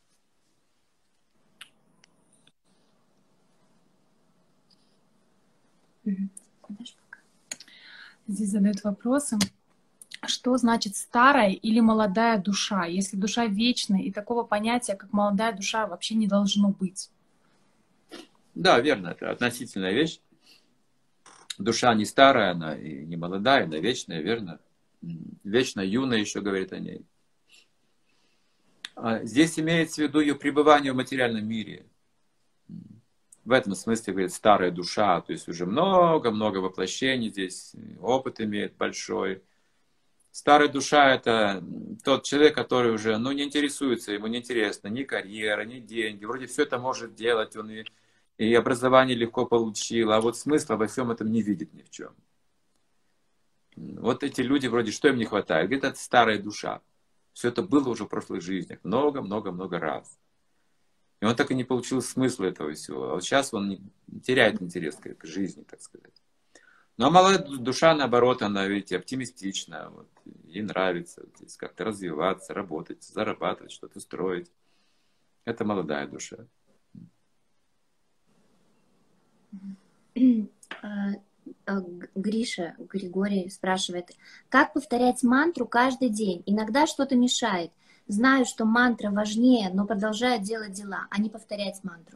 Здесь задают вопросы. Что значит старая или молодая душа? Если душа вечная, и такого понятия, как молодая душа, вообще не должно быть. Да, верно, это относительная вещь. Душа не старая, она и не молодая, она вечная, верно. Вечно юная еще говорит о ней. Здесь имеется в виду ее пребывание в материальном мире. В этом смысле, говорит, старая душа, то есть уже много-много воплощений здесь, опыт имеет большой. Старая душа — это тот человек, который уже, ну, не интересуется, ему не интересно ни карьера, ни деньги. Вроде все это может делать, он и, и образование легко получил, а вот смысла во всем этом не видит ни в чем. Вот эти люди вроде, что им не хватает? Говорит, это старая душа. Все это было уже в прошлых жизнях, много-много-много раз. И он так и не получил смысла этого всего. А вот сейчас он теряет интерес к жизни, так сказать. Но молодая душа, наоборот, она, видите, оптимистична. Вот, ей нравится вот, как-то развиваться, работать, зарабатывать, что-то строить. Это молодая душа. Гриша, Григорий спрашивает, как повторять мантру каждый день? Иногда что-то мешает. Знаю, что мантра важнее, но продолжаю делать дела, а не повторять мантру.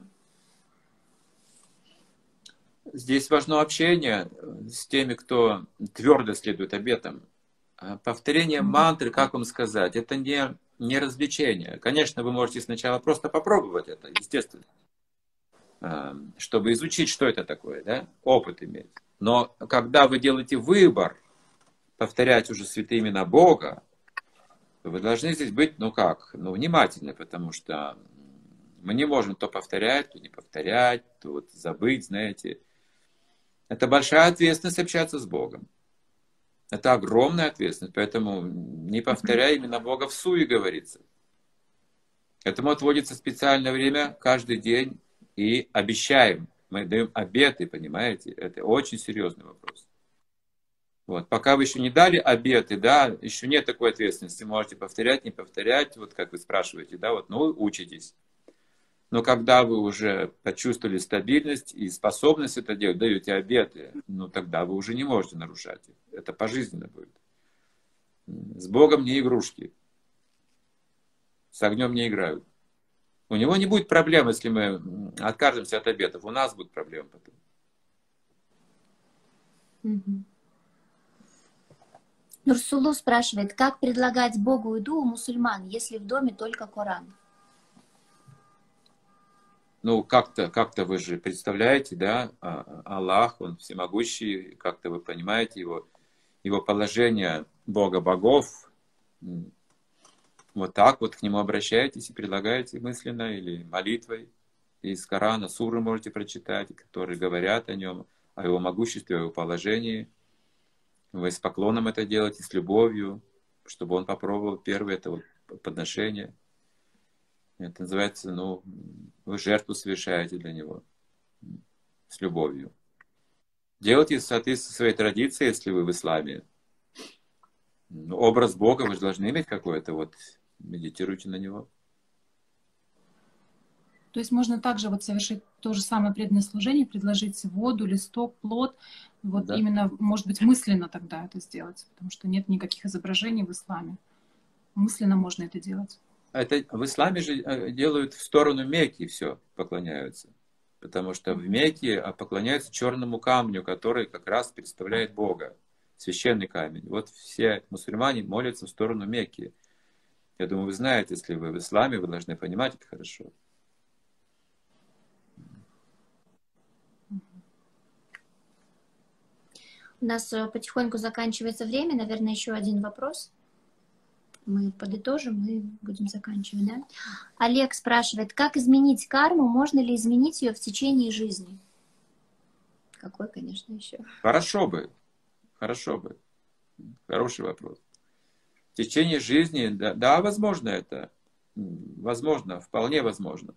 Здесь важно общение с теми, кто твердо следует обетам. Повторение мантры, как вам сказать, это не, не развлечение. Конечно, вы можете сначала просто попробовать это, естественно, чтобы изучить, что это такое, да? Опыт иметь. Но когда вы делаете выбор повторять уже святые имена Бога, вы должны здесь быть, ну как, ну внимательны, потому что мы не можем то повторять, то не повторять, то вот забыть, знаете. Это большая ответственность общаться с Богом. Это огромная ответственность, поэтому не повторяй имена Бога в суе, говорится. Этому отводится специальное время каждый день и обещаем. Мы даем обеты, понимаете? Это очень серьезный вопрос. Вот. Пока вы еще не дали обеты, да, еще нет такой ответственности. Можете повторять, не повторять, вот как вы спрашиваете, да, вот, ну, учитесь. Но когда вы уже почувствовали стабильность и способность это делать, даете обеты, ну, тогда вы уже не можете нарушать их. Это пожизненно будет. С Богом не игрушки. С огнем не играют. У него не будет проблем, если мы откажемся от обетов. У нас будут проблемы потом. Угу. Нурсулу спрашивает, как предлагать Богу еду у мусульман, если в доме только Коран? Ну, как-то, как-то вы же представляете, да, Аллах, Он всемогущий, как-то вы понимаете его, его положение Бога богов. Вот так вот к Нему обращаетесь и предлагаете мысленно или молитвой. Из Корана суры можете прочитать, которые говорят о Нем, о Его могуществе, о Его положении. Вы с поклоном это делаете, с любовью, чтобы Он попробовал. Первое — это вот подношение. Это называется, ну, вы жертву совершаете для Него с любовью. Делайте в соответствии со своей традиции, если вы в исламе. Образ Бога вы же должны иметь какой-то, вот медитируйте на Него. То есть можно также вот совершить то же самое преданное служение, предложить воду, листок, плод, вот да. Именно, может быть, мысленно тогда это сделать, потому что нет никаких изображений в исламе. Мысленно можно это делать. Это в исламе же делают в сторону Мекки все, поклоняются. Потому что в Мекке поклоняются черному камню, который как раз представляет Бога. священный камень. Вот все мусульмане молятся в сторону Мекки. Я думаю, вы знаете, если вы в исламе, вы должны понимать это хорошо. У нас потихоньку заканчивается время. Наверное, еще один вопрос. Мы подытожим и будем заканчивать, да? Олег спрашивает, как изменить карму? Можно ли изменить ее в течение жизни? Какой, конечно, еще. Хорошо бы. Хорошо бы. Хороший вопрос. В течение жизни, да, да, возможно это. Возможно, вполне возможно.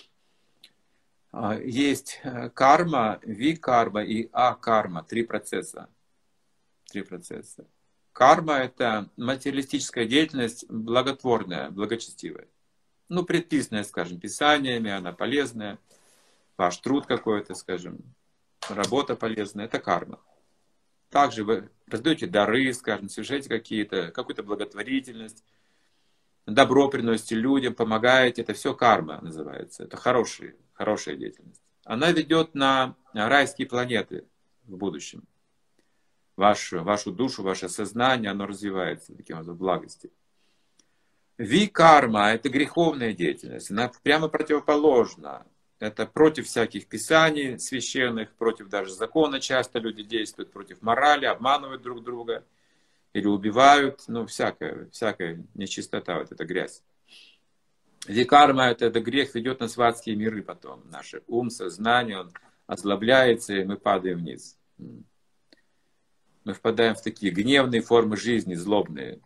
Есть карма, ви-карма и а-карма. Три процесса. Три процесса. Карма – это материалистическая деятельность благотворная, благочестивая. Ну, предписанная, скажем, писаниями, она полезная. Ваш труд какой-то, скажем, работа полезная – это карма. Также вы раздаете дары, скажем, совершаете какие-то, какую-то благотворительность, добро приносите людям, помогаете. Это все карма называется. Это хорошая, хорошая деятельность. Она ведет на райские планеты в будущем. Вашу, вашу душу, ваше сознание, оно развивается таким образом в благости. Ви-карма – это греховная деятельность. Она прямо противоположна. Это против всяких писаний священных, против даже закона часто люди действуют, против морали, обманывают друг друга или убивают. Ну, всякая, всякая нечистота, вот эта грязь. Ви-карма – это, это грех ведет нас в адские миры потом. Наш ум, сознание, он озлобляется, и мы падаем вниз. Мы впадаем в такие гневные формы жизни, злобные.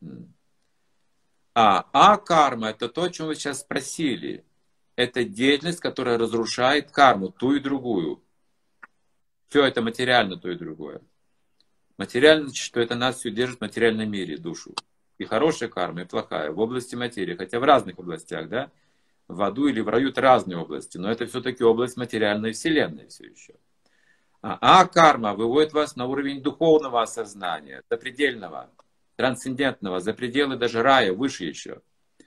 А, а карма – это то, о чем вы сейчас спросили. Это деятельность, которая разрушает карму, ту и другую. Все это материально, то и другое. Материально, значит, что это нас все держит в материальном мире, душу. И хорошая карма, и плохая, в области материи. Хотя в разных областях, да? В аду или в раю это разные области. Но это все-таки область материальной вселенной все еще. А карма выводит вас на уровень духовного осознания, запредельного, трансцендентного, за пределы даже рая, выше еще.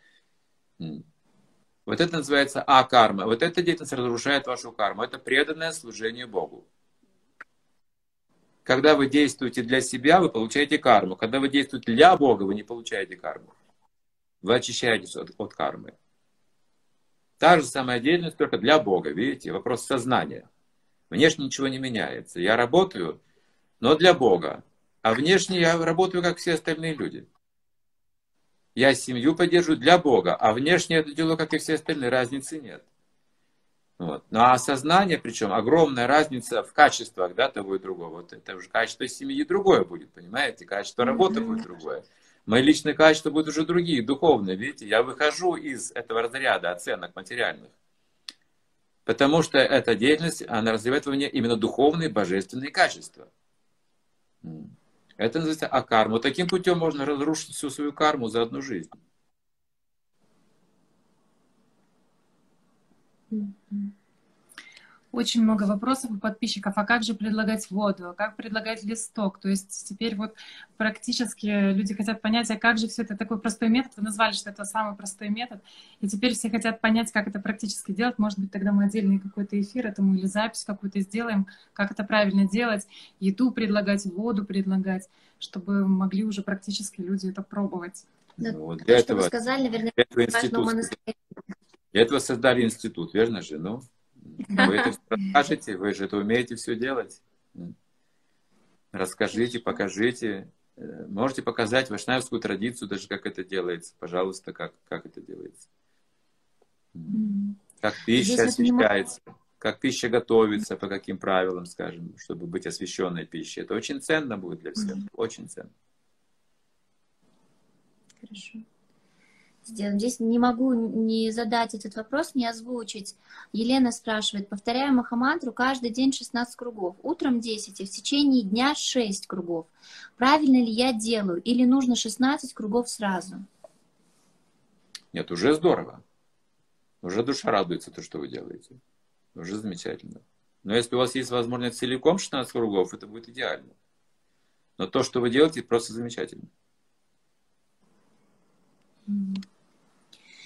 Вот это называется а-карма. Вот эта деятельность разрушает вашу карму. Это преданное служение Богу. Когда вы действуете для себя, вы получаете карму. Когда вы действуете для Бога, вы не получаете карму. Вы очищаетесь от, от кармы. Та же самая деятельность, только для Бога. Видите, вопрос сознания. Внешне ничего не меняется. Я работаю, но для Бога. А внешне я работаю, как все остальные люди. Я семью поддерживаю для Бога, а внешне я это делаю, как и все остальные. Разницы нет. Вот. Ну а сознание, причем огромная разница в качествах, да, того и другого. Вот это уже качество семьи другое будет, понимаете? Качество работы будет другое. Мои личные качества будут уже другие, духовные. Видите, я выхожу из этого разряда оценок материальных. Потому что эта деятельность, она развивает во мне именно духовные, божественные качества. Это называется а-карма. Вот таким путем можно разрушить всю свою карму за одну жизнь. Очень много вопросов у подписчиков. А как же предлагать воду? А как предлагать листок? То есть теперь вот практически люди хотят понять, а как же все это такой простой метод? Вы назвали, что это самый простой метод. И теперь все хотят понять, как это практически делать. Может быть, тогда мы отдельный какой-то эфир этому или запись какую-то сделаем, как это правильно делать. Еду предлагать, воду предлагать, чтобы могли уже практически люди это пробовать. Да, ну, вот то, для что этого, вы сказали, наверное, для этого институт, для этого создали институт, верно же? Ну, вы это все расскажете, вы же это умеете все делать. Расскажите, покажите. Можете показать вайшнавскую традицию, даже как это делается. Пожалуйста, как, как это делается. Как пища освещается, как пища готовится, по каким правилам, скажем, чтобы быть освященной пищей. Это очень ценно будет для всех. Очень ценно. Хорошо. Сделаем. Здесь не могу не задать этот вопрос, не озвучить. Елена спрашивает, повторяю Махамантру каждый день шестнадцать кругов, утром десять, и в течение дня шесть кругов. Правильно ли я делаю или нужно шестнадцать кругов сразу? Нет, уже здорово. Уже душа радуется то, что вы делаете. Уже замечательно. Но если у вас есть возможность целиком шестнадцать кругов, это будет идеально. Но то, что вы делаете, просто замечательно.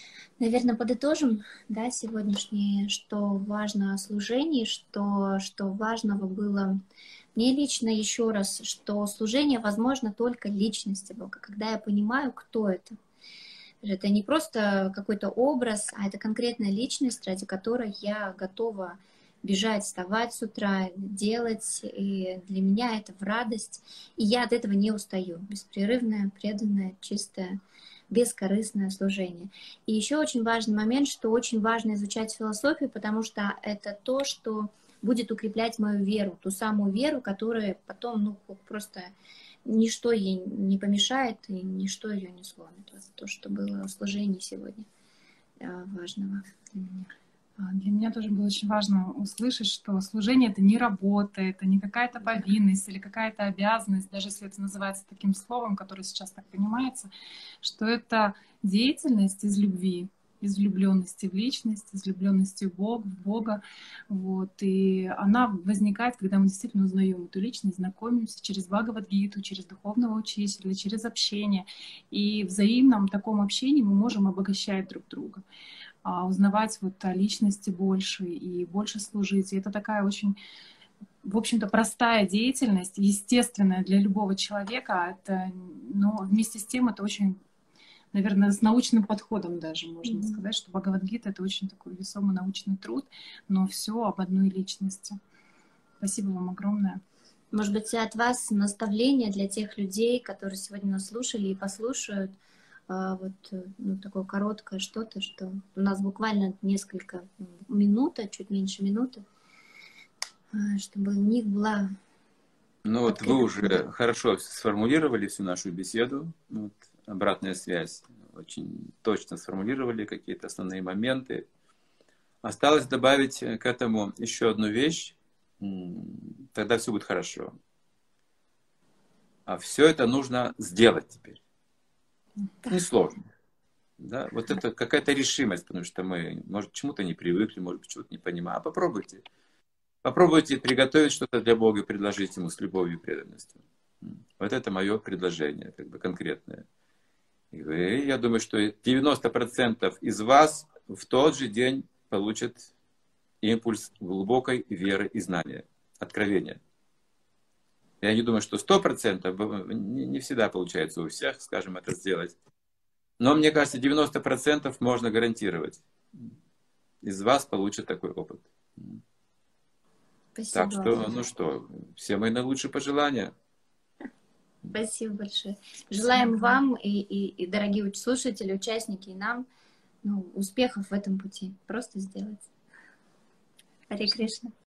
Наверное, подытожим, да, сегодняшнее, что важно о служении, что, что важного было мне лично еще раз, что служение возможно только личности Бога, когда я понимаю, кто это. Это не просто какой-то образ, а это конкретная личность, ради которой я готова бежать, вставать с утра, делать, и для меня это в радость, и я от этого не устаю. Беспрерывное, преданное, чистое, бескорыстное служение. И еще очень важный момент, что очень важно изучать философию, потому что это то, что будет укреплять мою веру, ту самую веру, которая потом, ну, просто ничто ей не помешает, и ничто ее не сломит. Вот то, что было в служении сегодня, важного для меня. Для меня тоже было очень важно услышать, что служение — это не работа, это не какая-то повинность или какая-то обязанность, даже если это называется таким словом, которое сейчас так понимается, что это деятельность из любви, из влюбленности в личность, из влюбленности в Бога, в Бога. Вот. И она возникает, когда мы действительно узнаем эту личность, знакомимся через Бхагавад-гиту, через духовного учителя, через общение. И в взаимном таком общении мы можем обогащать друг друга, узнавать вот о личности больше и больше служить. И это такая очень, в общем-то, простая деятельность, естественная для любого человека. Это, но вместе с тем это очень, наверное, с научным подходом даже можно mm-hmm. сказать, что Бхагавад-гита — это очень такой весомый научный труд, но все об одной личности. Спасибо вам огромное. Может быть, от вас наставление для тех людей, которые сегодня нас слушали и послушают, вот, ну, такое короткое что-то, что у нас буквально несколько минут, чуть меньше минуты, чтобы у них была... Ну вот вы уже хорошо сформулировали всю нашу беседу, вот, обратная связь, очень точно сформулировали какие-то основные моменты. Осталось добавить к этому еще одну вещь, тогда все будет хорошо. А все это нужно сделать теперь. Несложно. Да? Вот это какая-то решимость, потому что мы, может, чему-то не привыкли, может быть, чего-то не понимаем. А попробуйте. Попробуйте приготовить что-то для Бога и предложить Ему с любовью и преданностью. Вот это мое предложение, как бы конкретное. И вы, я думаю, что девяносто процентов из вас в тот же день получат импульс глубокой веры и знания, откровения. Я не думаю, что сто процентов, не всегда получается у всех, скажем, это сделать. Но мне кажется, девяносто процентов можно гарантировать. Из вас получат такой опыт. Спасибо. Так что, ну что, все мои наилучшие пожелания. Спасибо большое. Желаем вам и, и, и дорогие слушатели, участники, и нам, ну, успехов в этом пути. Просто сделать. Харе Кришна.